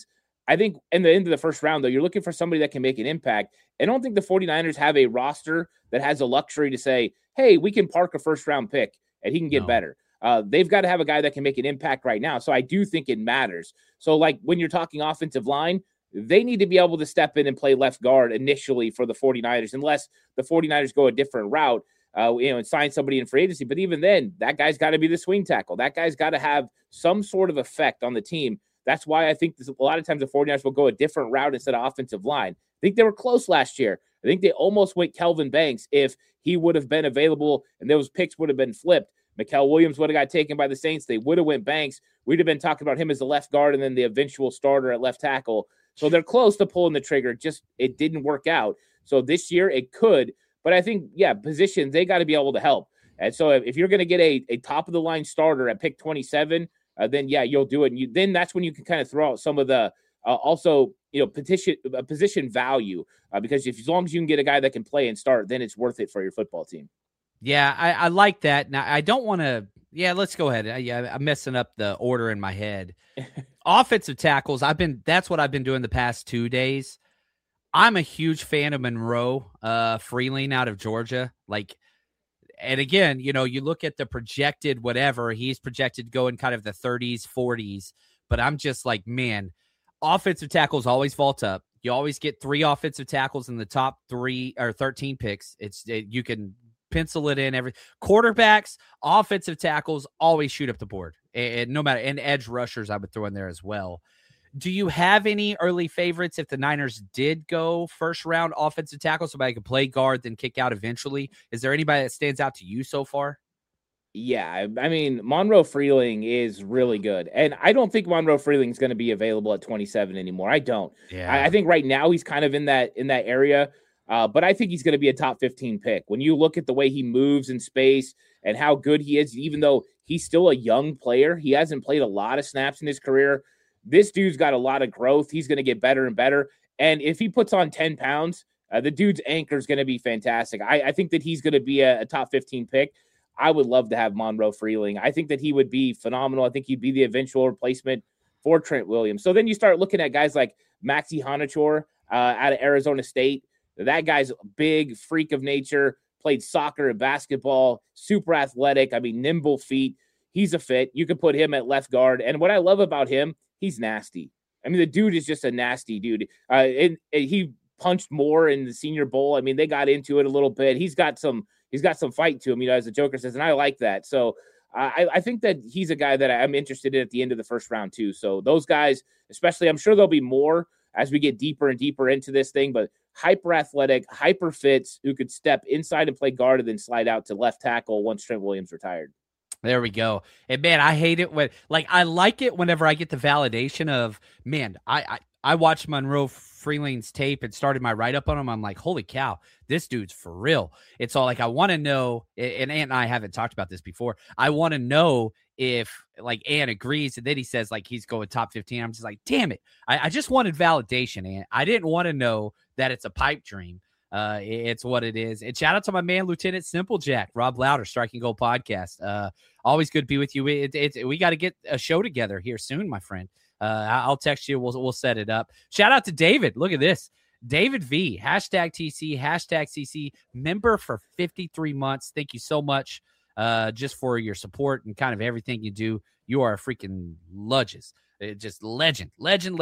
I think in the end of the first round, though, you're looking for somebody that can make an impact. I don't think the 49ers have a roster that has a luxury to say, hey, we can park a first-round pick and he can get better. They've got to have a guy that can make an impact right now. So I do think it matters. So, like, when you're talking offensive line, they need to be able to step in and play left guard initially for the 49ers, unless the 49ers go a different route, and sign somebody in free agency. But even then, that guy's got to be the swing tackle. That guy's got to have some sort of effect on the team. That's why I think a lot of times the 49ers will go a different route instead of offensive line. I think they were close last year. I think they almost went Kelvin Banks if he would have been available and those picks would have been flipped. Mikael Williams would have got taken by the Saints. They would have went Banks. We'd have been talking about him as the left guard and then the eventual starter at left tackle. So they're close to pulling the trigger. Just it didn't work out. So this year it could. But I think, positions, they got to be able to help. And so if you're going to get a top-of-the-line starter at pick 27, then, you'll do it. And then that's when you can kind of throw out some of the position value. Because as long as you can get a guy that can play and start, then it's worth it for your football team. Yeah, I like that. Now, I don't want to – let's go ahead. I'm messing up the order in my head. Offensive tackles, that's what I've been doing the past 2 days. I'm a huge fan of Monroe Freeling out of Georgia. And again, you look at the projected whatever, he's projected to go in kind of the 30s, 40s. But I'm just like, man, offensive tackles always vault up. You always get 3 offensive tackles in the top 3 or 13 picks. You can pencil it in. Every quarterbacks, offensive tackles always shoot up the board, and no matter, and edge rushers I would throw in there as well. Do you have any early favorites if the Niners did go first round offensive tackle, somebody could play guard then kick out eventually? Is there anybody that stands out to you so far? Yeah, I mean, Monroe Freeling is really good. And I don't think Monroe Freeling is going to be available at 27 anymore. I don't. Yeah. I think right now he's kind of in that area. But I think he's going to be a top 15 pick. When you look at the way he moves in space and how good he is, even though he's still a young player, he hasn't played a lot of snaps in his career. This dude's got a lot of growth. He's going to get better and better. And if he puts on 10 pounds, the dude's anchor is going to be fantastic. I think that he's going to be a top 15 pick. I would love to have Monroe Freeling. I think that he would be phenomenal. I think he'd be the eventual replacement for Trent Williams. So then you start looking at guys like Maxi Honachor out of Arizona State. That guy's a big freak of nature, played soccer and basketball, super athletic. I mean, nimble feet. He's a fit. You could put him at left guard. And what I love about him, he's nasty. I mean, the dude is just a nasty dude. He punched more in the Senior Bowl. I mean, they got into it a little bit. He's got some fight to him, as the Joker says, and I like that. So I think that he's a guy that I'm interested in at the end of the first round too. So those guys, especially, I'm sure there'll be more as we get deeper and deeper into this thing, but hyper athletic, hyper fits who could step inside and play guard and then slide out to left tackle once Trent Williams retired. There we go. And man, I hate it when, I like it whenever I get the validation of, man, I watched Monroe Freeling's tape and started my write-up on him. I'm like, holy cow, this dude's for real. It's all I want to know, and Ant and I haven't talked about this before. I want to know if Ant agrees, and then he says he's going top 15. I'm just like, damn it. I just wanted validation, Ant. I didn't want to know that it's a pipe dream. It's what it is. And shout out to my man, Lieutenant Simplejack, Rob Louder, Striking Gold podcast. Always good to be with you. We got to get a show together here soon, my friend. I'll text you. We'll set it up. Shout out to David. Look at this. David V, #TC, #CC, member for 53 months. Thank you so much just for your support and kind of everything you do. You are a freaking just legend.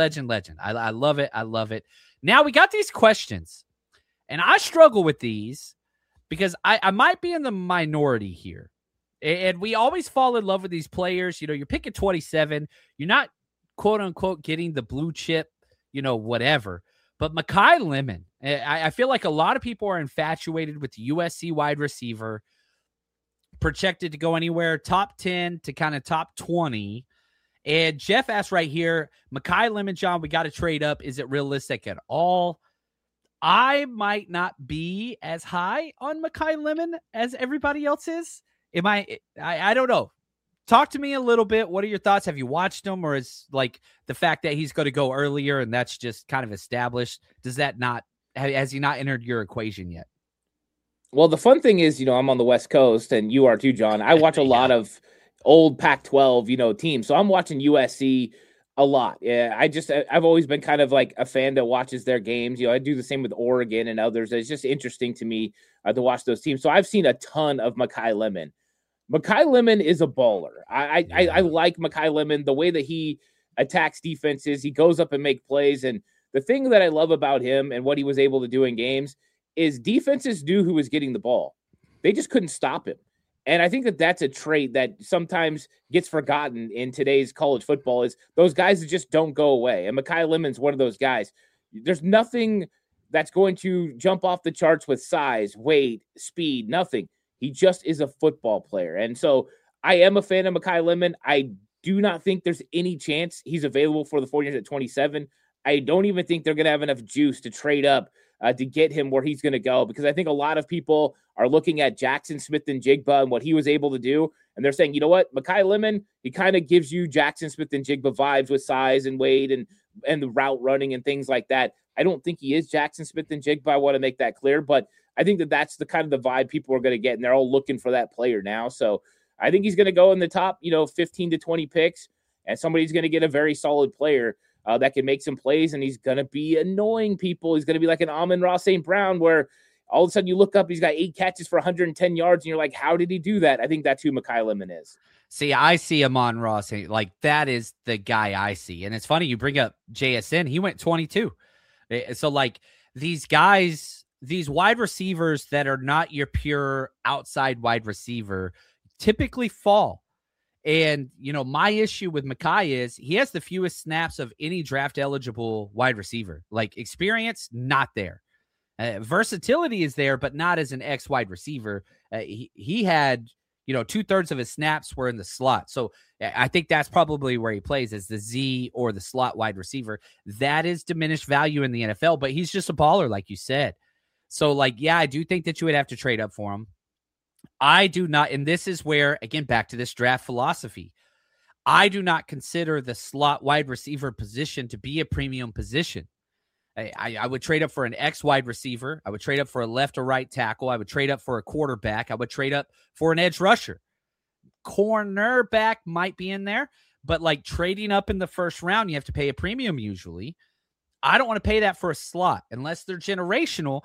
I love it. I love it. Now we got these questions, and I struggle with these because I might be in the minority here. And we always fall in love with these players. You're picking 27. You're not, quote unquote, getting the blue chip, whatever. But Makai Lemon, I feel like a lot of people are infatuated with the USC wide receiver, projected to go anywhere top 10 to kind of top 20. And Jeff asked right here, Makai Lemon, John, we got to trade up. Is it realistic at all? I might not be as high on Makai Lemon as everybody else is. I don't know. Talk to me a little bit. What are your thoughts? Have you watched him, or is the fact that he's going to go earlier and that's just kind of established? Has he not entered your equation yet? Well, the fun thing is, I'm on the West Coast and you are too, John. I watch a lot of old Pac-12, teams. So I'm watching USC A lot. Yeah. I've always been kind of like a fan that watches their games. I do the same with Oregon and others. It's just interesting to me to watch those teams. So I've seen a ton of Makai Lemon. Makai Lemon is a baller. I like Makai Lemon, the way that he attacks defenses. He goes up and make plays. And the thing that I love about him and what he was able to do in games is defenses knew who was getting the ball. They just couldn't stop him. And I think that that's a trait that sometimes gets forgotten in today's college football is those guys that just don't go away. And Makai Lemon's one of those guys. There's nothing that's going to jump off the charts with size, weight, speed, nothing. He just is a football player. And so I am a fan of Makai Lemon. I do not think there's any chance he's available for the 49ers at 27. I don't even think they're going to have enough juice to trade up to get him where he's going to go, because I think a lot of people are looking at Jackson Smith-Njigba and what he was able to do, and they're saying, you know what, Makai Lemon, he kind of gives you Jackson Smith-Njigba vibes with size and weight and the route running and things like that. I don't think he is Jackson Smith-Njigba. I want to make that clear, but I think that that's the kind of the vibe people are going to get, and they're all looking for that player now. So I think he's going to go in the top, 15 to 20 picks, and somebody's going to get a very solid player that can make some plays, and he's going to be annoying people. He's going to be like an Amon-Ra St. Brown, where all of a sudden you look up, he's got 8 catches for 110 yards, and you're like, how did he do that? I think that's who Makai Lemon is. See, I see Amon-Ra St. Like, that is the guy I see. And it's funny, you bring up JSN. He went 22. So, like, these guys, these wide receivers that are not your pure outside wide receiver typically fall. And, my issue with Makai is he has the fewest snaps of any draft-eligible wide receiver. Like, experience, not there. Versatility is there, but not as an X-wide receiver. He had, 2/3 of his snaps were in the slot. So I think that's probably where he plays, as the Z or the slot wide receiver. That is diminished value in the NFL, but he's just a baller, like you said. So, I do think that you would have to trade up for him. I do not, and this is where, again, back to this draft philosophy, I do not consider the slot wide receiver position to be a premium position. I would trade up for an X wide receiver. I would trade up for a left or right tackle. I would trade up for a quarterback. I would trade up for an edge rusher. Cornerback might be in there, but trading up in the first round, you have to pay a premium usually. I don't want to pay that for a slot unless they're generational.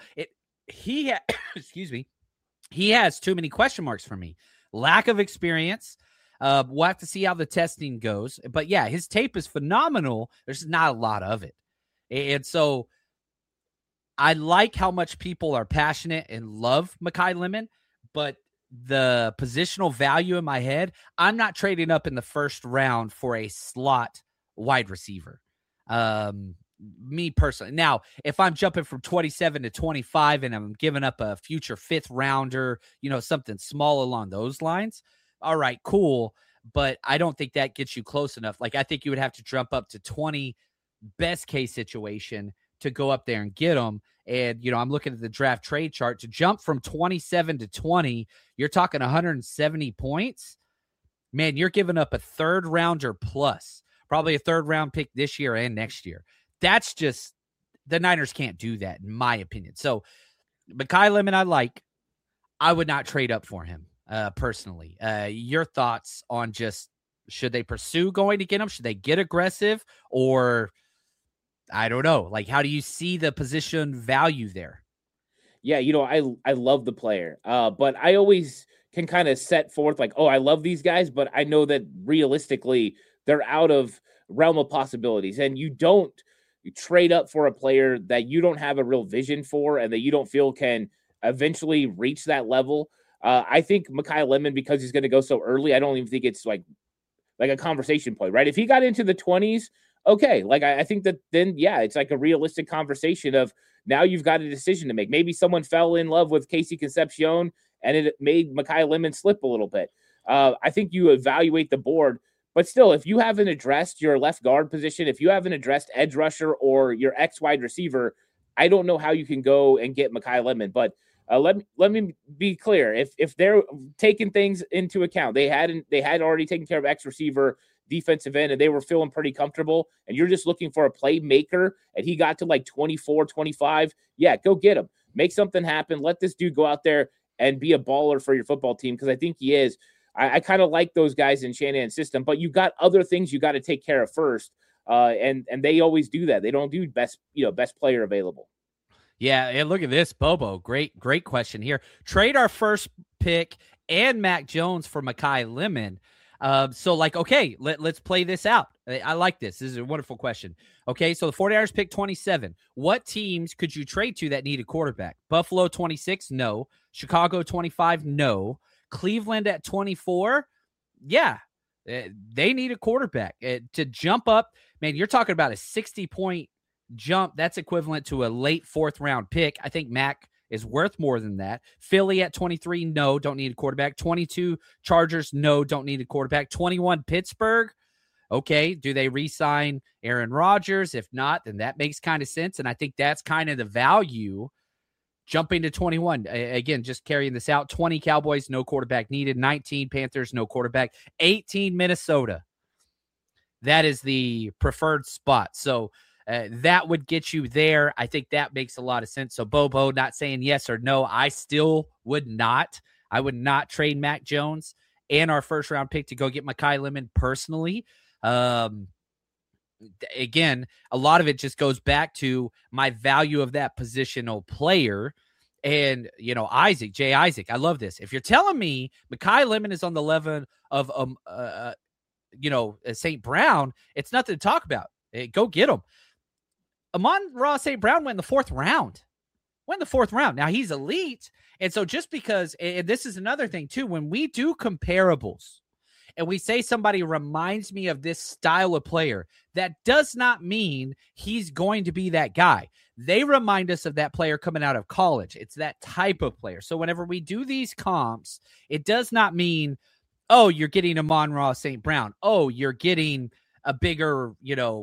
Excuse me. He has too many question marks for me. Lack of experience. We'll have to see how the testing goes. But yeah, his tape is phenomenal. There's not a lot of it. And so I like how much people are passionate and love Makai Lemon, but the positional value in my head, I'm not trading up in the first round for a slot wide receiver. Me personally. Now, if I'm jumping from 27 to 25 and I'm giving up a future 5th rounder, something small along those lines, all right, cool. But I don't think that gets you close enough. I think you would have to jump up to 20, best case situation, to go up there and get them. And, I'm looking at the draft trade chart to jump from 27 to 20. You're talking 170 points. Man, you're giving up a 3rd rounder plus, probably a 3rd round pick this year and next year. That's just, the Niners can't do that, in my opinion. So Makai Lemon, I would not trade up for him personally. Your thoughts on just, should they pursue going to get him? Should they get aggressive? Or I don't know. How do you see the position value there? Yeah, I love the player, but I always can kind of set forth I love these guys, but I know that realistically they're out of realm of possibilities, and you trade up for a player that you don't have a real vision for and that you don't feel can eventually reach that level. I think Makai Lemon, because he's going to go so early, I don't even think it's like a conversation point, right? If he got into the 20s, okay. I think that then, yeah, it's like a realistic conversation of now you've got a decision to make. Maybe someone fell in love with Casey Concepcion and it made Makai Lemon slip a little bit. I think you evaluate the board, but still, if you haven't addressed your left guard position, if you haven't addressed edge rusher or your X wide receiver, I don't know how you can go and get Makai Lemon. But let me be clear. If they're taking things into account, they had already taken care of X receiver, defensive end, and they were feeling pretty comfortable, and you're just looking for a playmaker, and he got to 24, 25, yeah, go get him. Make something happen. Let this dude go out there and be a baller for your football team, because I think he is. I kind of like those guys in Shanahan's system, but you got other things you got to take care of first. And they always do that. They don't do best player available. Yeah, and look at this, Bobo. Great question here. Trade our first pick and Mac Jones for Mekhi Lemon. So like, okay, let's play this out. I like this. This is a wonderful question. Okay, so the 49ers pick 27. What teams could you trade to that need a quarterback? Buffalo 26, no. Chicago 25, no. Cleveland at 24, yeah. They need a quarterback. To jump up, man, you're talking about a 60-point jump. That's equivalent to a late 4th round pick. I think Mac is worth more than that. Philly at 23, no, don't need a quarterback. 22, Chargers, no, don't need a quarterback. 21, Pittsburgh, okay, do they re-sign Aaron Rodgers? If not, then that makes kind of sense, and I think that's kind of the value. Jumping to 21, again, just carrying this out. 20, Cowboys, no quarterback needed. 19, Panthers, no quarterback. 18, Minnesota. That is the preferred spot. So that would get you there. I think that makes a lot of sense. So Bobo not saying yes or no. I still would not. I would not trade Mac Jones and our first round pick to go get Mekhi Lemon personally. Again, a lot of it just goes back to my value of that positional player. And, Jay Isaac, I love this. If you're telling me Mekhi Lemon is on the level of, St. Brown, it's nothing to talk about. Go get him. Amon-Ra St. Brown went in the 4th round. Now, he's elite. And so just because, and this is another thing too, when we do comparables and we say somebody reminds me of this style of player, that does not mean he's going to be that guy. They remind us of that player coming out of college. It's that type of player. So whenever we do these comps, it does not mean, oh, you're getting Amon-Ra St. Brown. Oh, you're getting a bigger,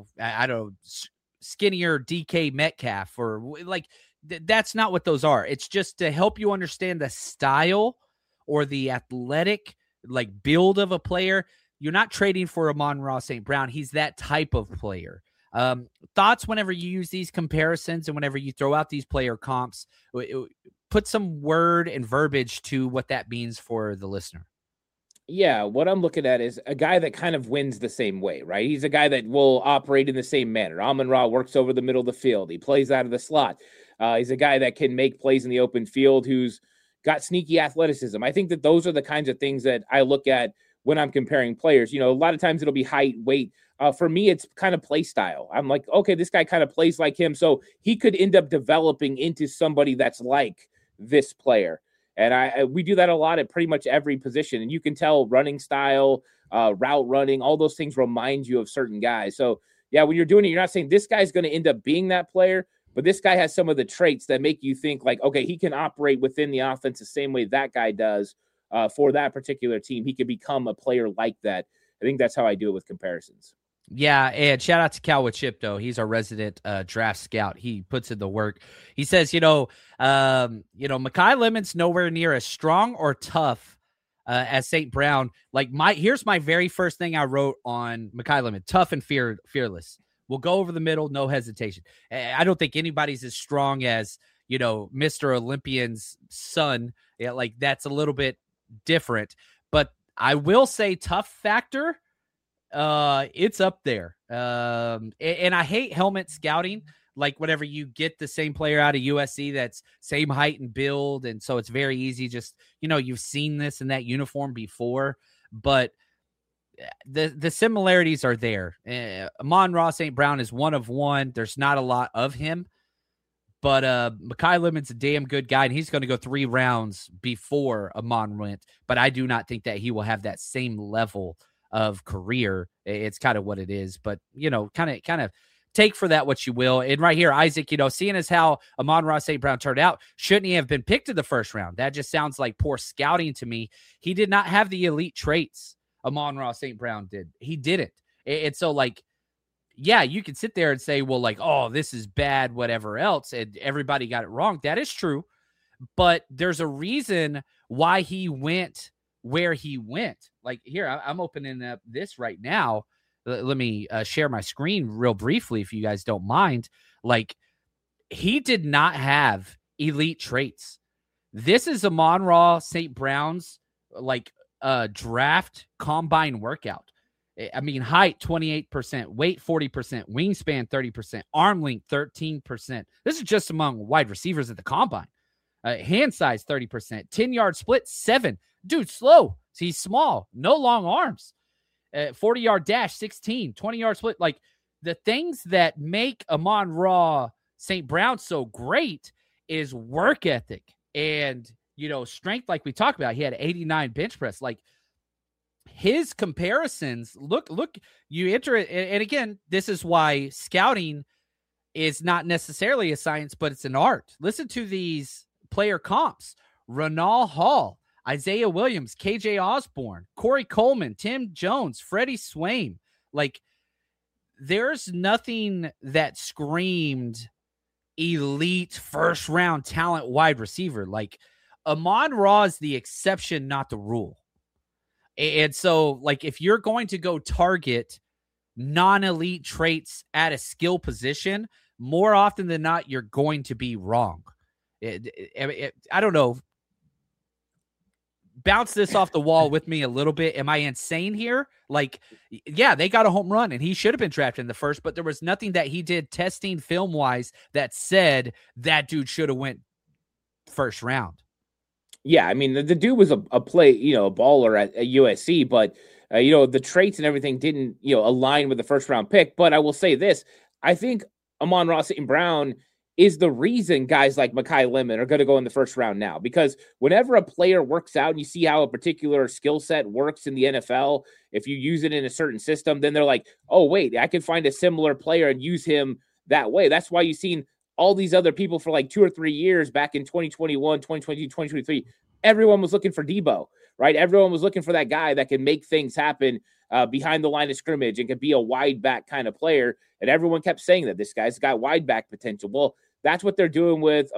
skinnier DK Metcalf, or like that's not what those are. It's just to help you understand the style or the athletic build of a player. You're not trading for Amon-Ra St. Brown. He's that type of player. Thoughts whenever you use these comparisons and whenever you throw out these player comps, put some word and verbiage to what that means for the listener. Yeah, what I'm looking at is a guy that kind of wins the same way, right? He's a guy that will operate in the same manner. Amon-Ra works over the middle of the field. He plays out of the slot. He's a guy that can make plays in the open field, who's got sneaky athleticism. I think that those are the kinds of things that I look at when I'm comparing players. A lot of times it'll be height, weight. For me, it's kind of play style. I'm like, okay, this guy kind of plays like him, so he could end up developing into somebody that's like this player. And we do that a lot at pretty much every position. And you can tell running style, route running, all those things remind you of certain guys. So, yeah, when you're doing it, you're not saying this guy's going to end up being that player, but this guy has some of the traits that make you think like, okay, he can operate within the offense the same way that guy does for that particular team. He could become a player like that. I think that's how I do it with comparisons. Yeah, and shout out to Cal with Chip, though. He's our resident draft scout. He puts in the work. He says, Mekhi Lemon's nowhere near as strong or tough as St. Brown. Here's my very first thing I wrote on Mekhi Lemon: tough and fearless. We'll go over the middle, no hesitation. I don't think anybody's as strong as Mr. Olympian's son. Yeah, that's a little bit different, but I will say tough factor. It's up there. And I hate helmet scouting. Whenever you get the same player out of USC that's same height and build, and so it's very easy. Just you've seen this in that uniform before, but the similarities are there. Amon-Ra St. Brown is one of one. There's not a lot of him, but Mekhi Lemon's a damn good guy, and he's going to go 3 rounds before Amon went. But I do not think that he will have that same level of career. It's kind of what it is, but kind of take for that what you will. And right here, Isaac, seeing as how Amon-Ra St. Brown turned out, shouldn't he have been picked in the first round? That just sounds like poor scouting to me. He did not have the elite traits Amon-Ra St. Brown did. He didn't. And so yeah, you can sit there and say, well, oh, this is bad, whatever else, and everybody got it wrong. That is true, but there's a reason why he went where he went. Here, I'm opening up this right now. Let me share my screen real briefly, if you guys don't mind. He did not have elite traits. This is Amon-Ra St. Brown's draft combine workout. I mean, height 28%, weight 40%, wingspan 30%, arm length 13%. This is just among wide receivers at the combine. Hand size 30%, 10-yard split 7. Dude, slow. He's small, no long arms. 40-yard dash 16, 20-yard split. Like the things that make Amon-Ra St. Brown so great is work ethic and, strength. Like we talked about, he had 89 bench press. Like his comparisons, look, you enter it. And again, this is why scouting is not necessarily a science, but it's an art. Listen to these player comps: Ronald Hall, Isaiah Williams, KJ Osborne, Corey Coleman, Tim Jones, Freddie Swain. Like there's nothing that screamed elite first round talent wide receiver. Like Amon-Ra is the exception, not the rule. And so, like, if you're going to go target non-elite traits at a skill position, more often than not, you're going to be wrong. I don't know. Bounce this off the wall with me a little bit. Am I insane here? Like, yeah, they got a home run, and he should have been drafted in the first, but there was nothing that he did testing film-wise that said that dude should have went first round. Yeah, I mean, the dude was a play, a baller at USC, but, the traits and everything didn't, align with the first round pick. But I will say this, I think Amon-Ra St. Brown is the reason guys like Mekhi Lemon are going to go in the first round now, because whenever a player works out and you see how a particular skill set works in the NFL, if you use it in a certain system, then they're like, oh, wait, I can find a similar player and use him that way. That's why you've seen all these other people for like 2 or 3 years back in 2021, 2022, 2023. Everyone was looking for Debo, right? Everyone was looking for that guy that can make things happen behind the line of scrimmage and could be a wide back kind of player. And everyone kept saying that this guy's got wide back potential. Well, that's what they're doing with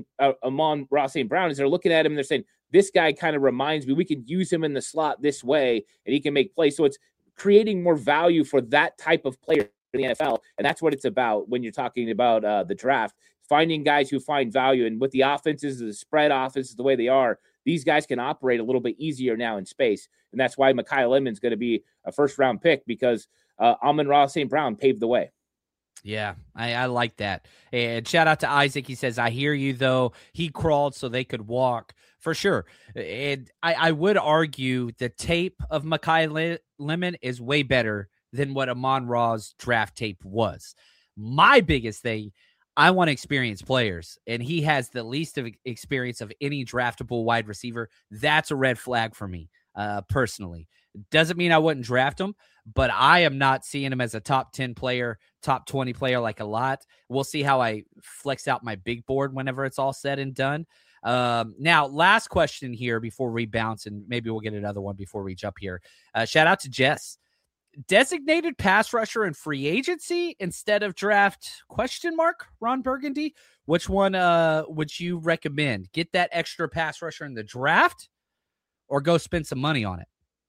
Amon-Ra St. Brown, is they're looking at him and they're saying, this guy kind of reminds me, we could use him in the slot this way and he can make plays. So it's creating more value for that type of player in the NFL. And that's what it's about when you're talking about the draft, finding guys who find value. And with the offenses, the spread offenses, the way they are, these guys can operate a little bit easier now in space. And that's why Mekhi Lemon's going to be a first-round pick, because Amon-Ra St. Brown paved the way. Yeah, I like that. And shout out to Isaac. He says, I hear you, though. He crawled so they could walk. For sure. And I would argue the tape of Mekhi Lemon is way better than what Amon-Ra's draft tape was. My biggest thing, I want experienced players, and he has the least of experience of any draftable wide receiver. That's a red flag for me, personally. Doesn't mean I wouldn't draft him, but I am not seeing him as a top 10 player, top 20 player like a lot. We'll see how I flex out my big board whenever it's all said and done. Now, last question here before we bounce, and maybe we'll get another one before we jump here. Shout out to Jess. Designated pass rusher in free agency instead of draft ? Ron Burgundy. Which one would you recommend? Get that extra pass rusher in the draft or go spend some money on it?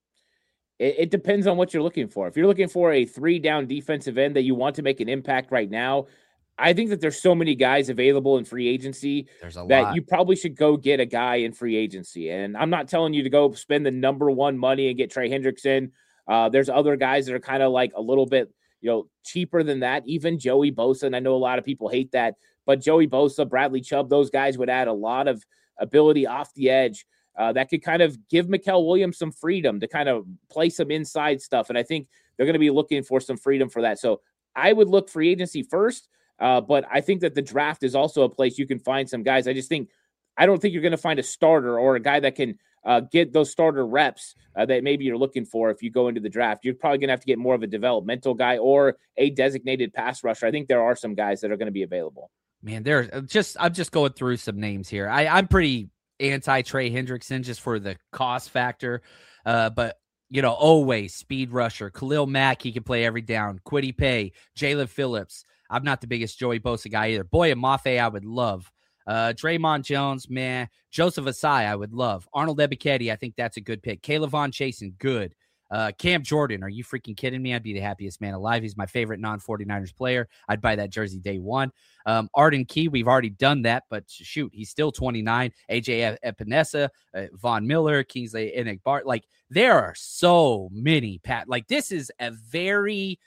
It depends on what you're looking for. If you're looking for a 3-down defensive end that you want to make an impact right now, I think that there's so many guys available in free agency that you probably should go get a guy in free agency. And I'm not telling you to go spend the number one money and get Trey Hendrickson. There's other guys that are kind of like a little bit, cheaper than that. Even Joey Bosa, and I know a lot of people hate that, but Joey Bosa, Bradley Chubb, those guys would add a lot of ability off the edge that could kind of give Mikael Williams some freedom to kind of play some inside stuff. And I think they're going to be looking for some freedom for that. So I would look free agency first, but I think that the draft is also a place you can find some guys. I don't think you're going to find a starter or a guy that can get those starter reps that maybe you're looking for if you go into the draft. You're probably going to have to get more of a developmental guy or a designated pass rusher. I think there are some guys that are going to be available. Man, I'm just going through some names here. I'm pretty anti-Trey Hendrickson just for the cost factor. But, always speed rusher. Khalil Mack, he can play every down. Kwity Paye, Jalen Phillips. I'm not the biggest Joey Bosa guy either. Boye Mafe, I would love. Draymond Jones, man. Joseph Asai, I would love. Arnold Ebiketie, I think that's a good pick. Caleb Von Chasen, good. Cam Jordan, are you freaking kidding me? I'd be the happiest man alive. He's my favorite non-49ers player. I'd buy that jersey day one. Arden Key, we've already done that, but shoot, he's still 29. AJ Epinesa, Von Miller, Kingsley Enagbart. Like, there are so many, Pat. Like, this is a very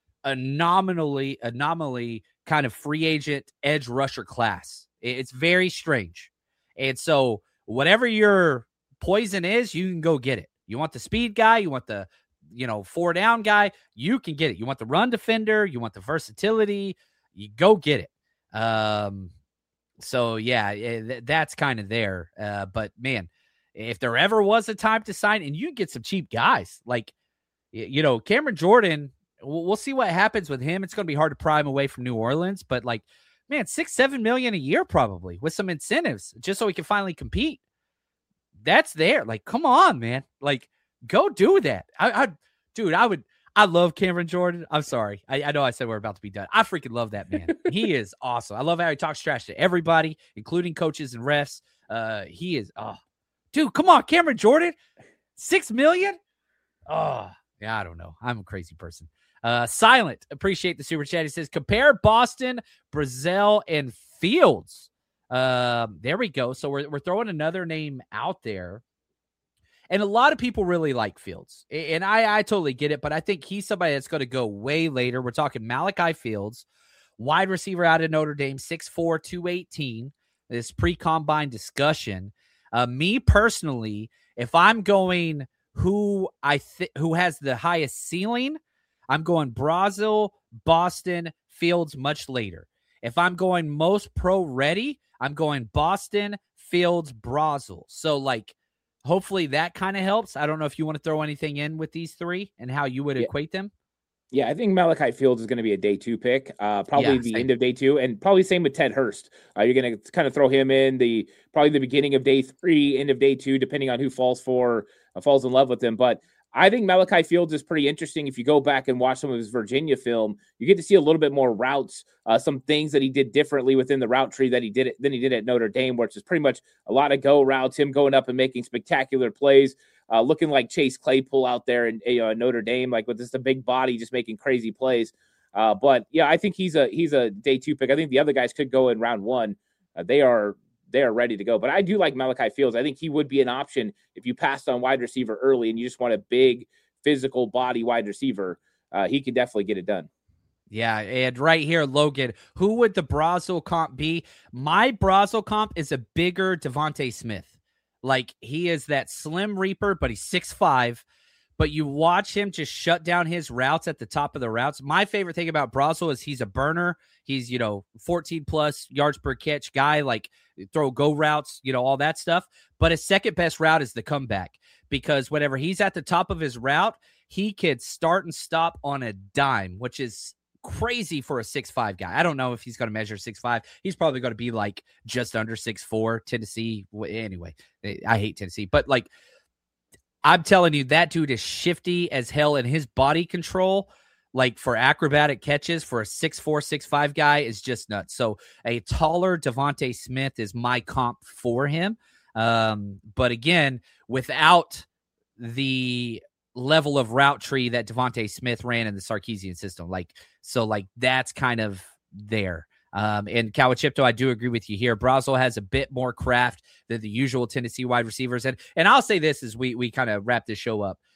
anomaly kind of free agent edge rusher class. It's very strange. And so whatever your poison is, you can go get it. You want the speed guy, you want the, 4-down guy, you can get it. You want the run defender, you want the versatility, you go get it. So yeah, that's kind of there. But man, if there ever was a time to sign, and you get some cheap guys, like, Cameron Jordan, we'll see what happens with him. It's going to be hard to pry him away from New Orleans, but like, man, $6-7 million a year probably with some incentives just so he can finally compete. That's there. Like, come on, man. Like, go do that. I love Cameron Jordan. I'm sorry. I know I said we're about to be done. I freaking love that man. He is awesome. I love how he talks trash to everybody, including coaches and refs. He is, dude, come on, Cameron Jordan, $6 million. Oh, yeah, I don't know. I'm a crazy person. Silent, appreciate the super chat. He says, compare Boston, Brazzell, and Fields. There we go. So we're throwing another name out there. And a lot of people really like Fields. And I totally get it, but I think he's somebody that's going to go way later. We're talking Malachi Fields, wide receiver out of Notre Dame, 6'4", 218. This pre-combine discussion. Me personally, if I'm going who has the highest ceiling, I'm going Brazzell, Boston, Fields much later. If I'm going most pro ready, I'm going Boston, Fields, Brazzell. So, like, hopefully that kind of helps. I don't know if you want to throw anything in with these three and how you would equate them. Yeah, I think Malachi Fields is going to be a day 2 pick, probably the end of day 2, and probably same with Ted Hurst. You're going to kind of throw him in probably the beginning of day 3, end of day 2, depending on who falls in love with him. But I think Malachi Fields is pretty interesting. If you go back and watch some of his Virginia film, you get to see a little bit more routes, some things that he did differently within the route tree than he did at Notre Dame, which is pretty much a lot of go routes, him going up and making spectacular plays, looking like Chase Claypool out there in Notre Dame, like with just a big body, just making crazy plays. But yeah, I think he's a day 2 pick. I think the other guys could go in round 1. They are ready to go. But I do like Malachi Fields. I think he would be an option if you passed on wide receiver early and you just want a big physical body wide receiver. He could definitely get it done. Yeah, and right here, Logan, who would the Brazzell comp be? My Brazzell comp is a bigger Devontae Smith. Like, he is that slim reaper, but he's 6'5". But you watch him just shut down his routes at the top of the routes. My favorite thing about Brazzell is he's a burner. He's, 14-plus yards per catch guy, like throw go routes, all that stuff. But his second best route is the comeback, because whenever he's at the top of his route, he can start and stop on a dime, which is crazy for a 6'5" guy. I don't know if he's going to measure 6'5". He's probably going to be like just under 6'4". Tennessee. Anyway, I hate Tennessee, but like, I'm telling you, that dude is shifty as hell, and his body control, like for acrobatic catches for a 6'4", 6'5" guy, is just nuts. So a taller Devontae Smith is my comp for him. But again, without the level of route tree that Devontae Smith ran in the Sarkisian system. So that's kind of there. And Kawachipto, I do agree with you here. Brazzell has a bit more craft than the usual Tennessee wide receivers. And I'll say this as we kind of wrap this show up.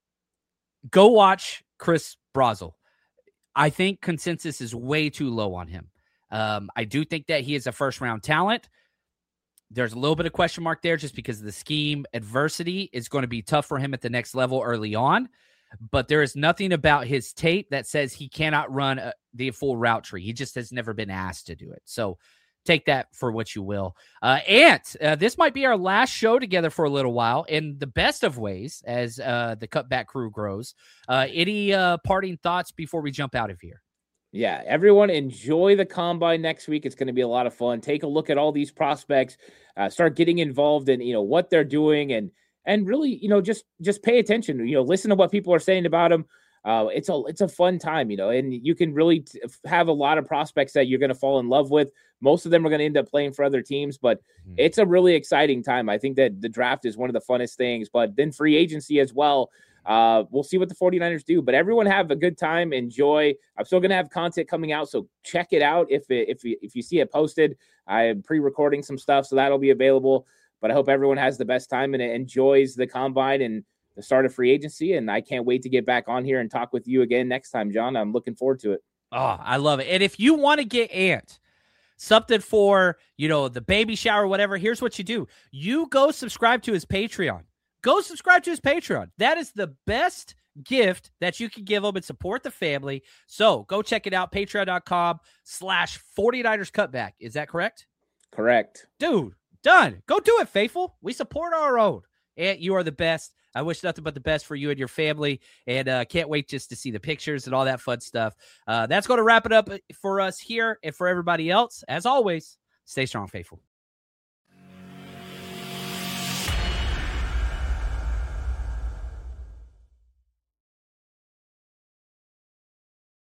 Go watch Chris Brazzell. I think consensus is way too low on him. I do think that he is a first-round talent. There's a little bit of question mark there just because of the scheme. Adversity is going to be tough for him at the next level early on. But there is nothing about his tape that says he cannot run the full route tree. He just has never been asked to do it. So take that for what you will. Ant, this might be our last show together for a little while in the best of ways as the Cutback crew grows. Any parting thoughts before we jump out of here? Yeah, everyone enjoy the combine next week. It's going to be a lot of fun. Take a look at all these prospects, start getting involved in, what they're doing and really, just pay attention, listen to what people are saying about them. It's a fun time, and you can really have a lot of prospects that you're going to fall in love with. Most of them are going to end up playing for other teams, but it's a really exciting time. I think that the draft is one of the funnest things, but then free agency as well. we'll see what the 49ers do. But everyone have a good time. Enjoy. I'm still going to have content coming out, so check it out. If you see it posted, I am pre-recording some stuff, so that'll be available. But I hope everyone has the best time and enjoys the combine and the start of free agency. And I can't wait to get back on here and talk with you again next time, John. I'm looking forward to it. Oh, I love it. And if you want to get Ant something for, the baby shower, whatever, here's what you do. You go subscribe to his Patreon. Go subscribe to his Patreon. That is the best gift that you can give him and support the family. So go check it out. Patreon.com/49ers cutback. Is that correct? Correct. Dude, done. Go do it, faithful. We support our own. And you are the best. I wish nothing but the best for you and your family, and can't wait just to see the pictures and all that fun stuff. That's going to wrap it up for us here and for everybody else. As always, stay strong, faithful.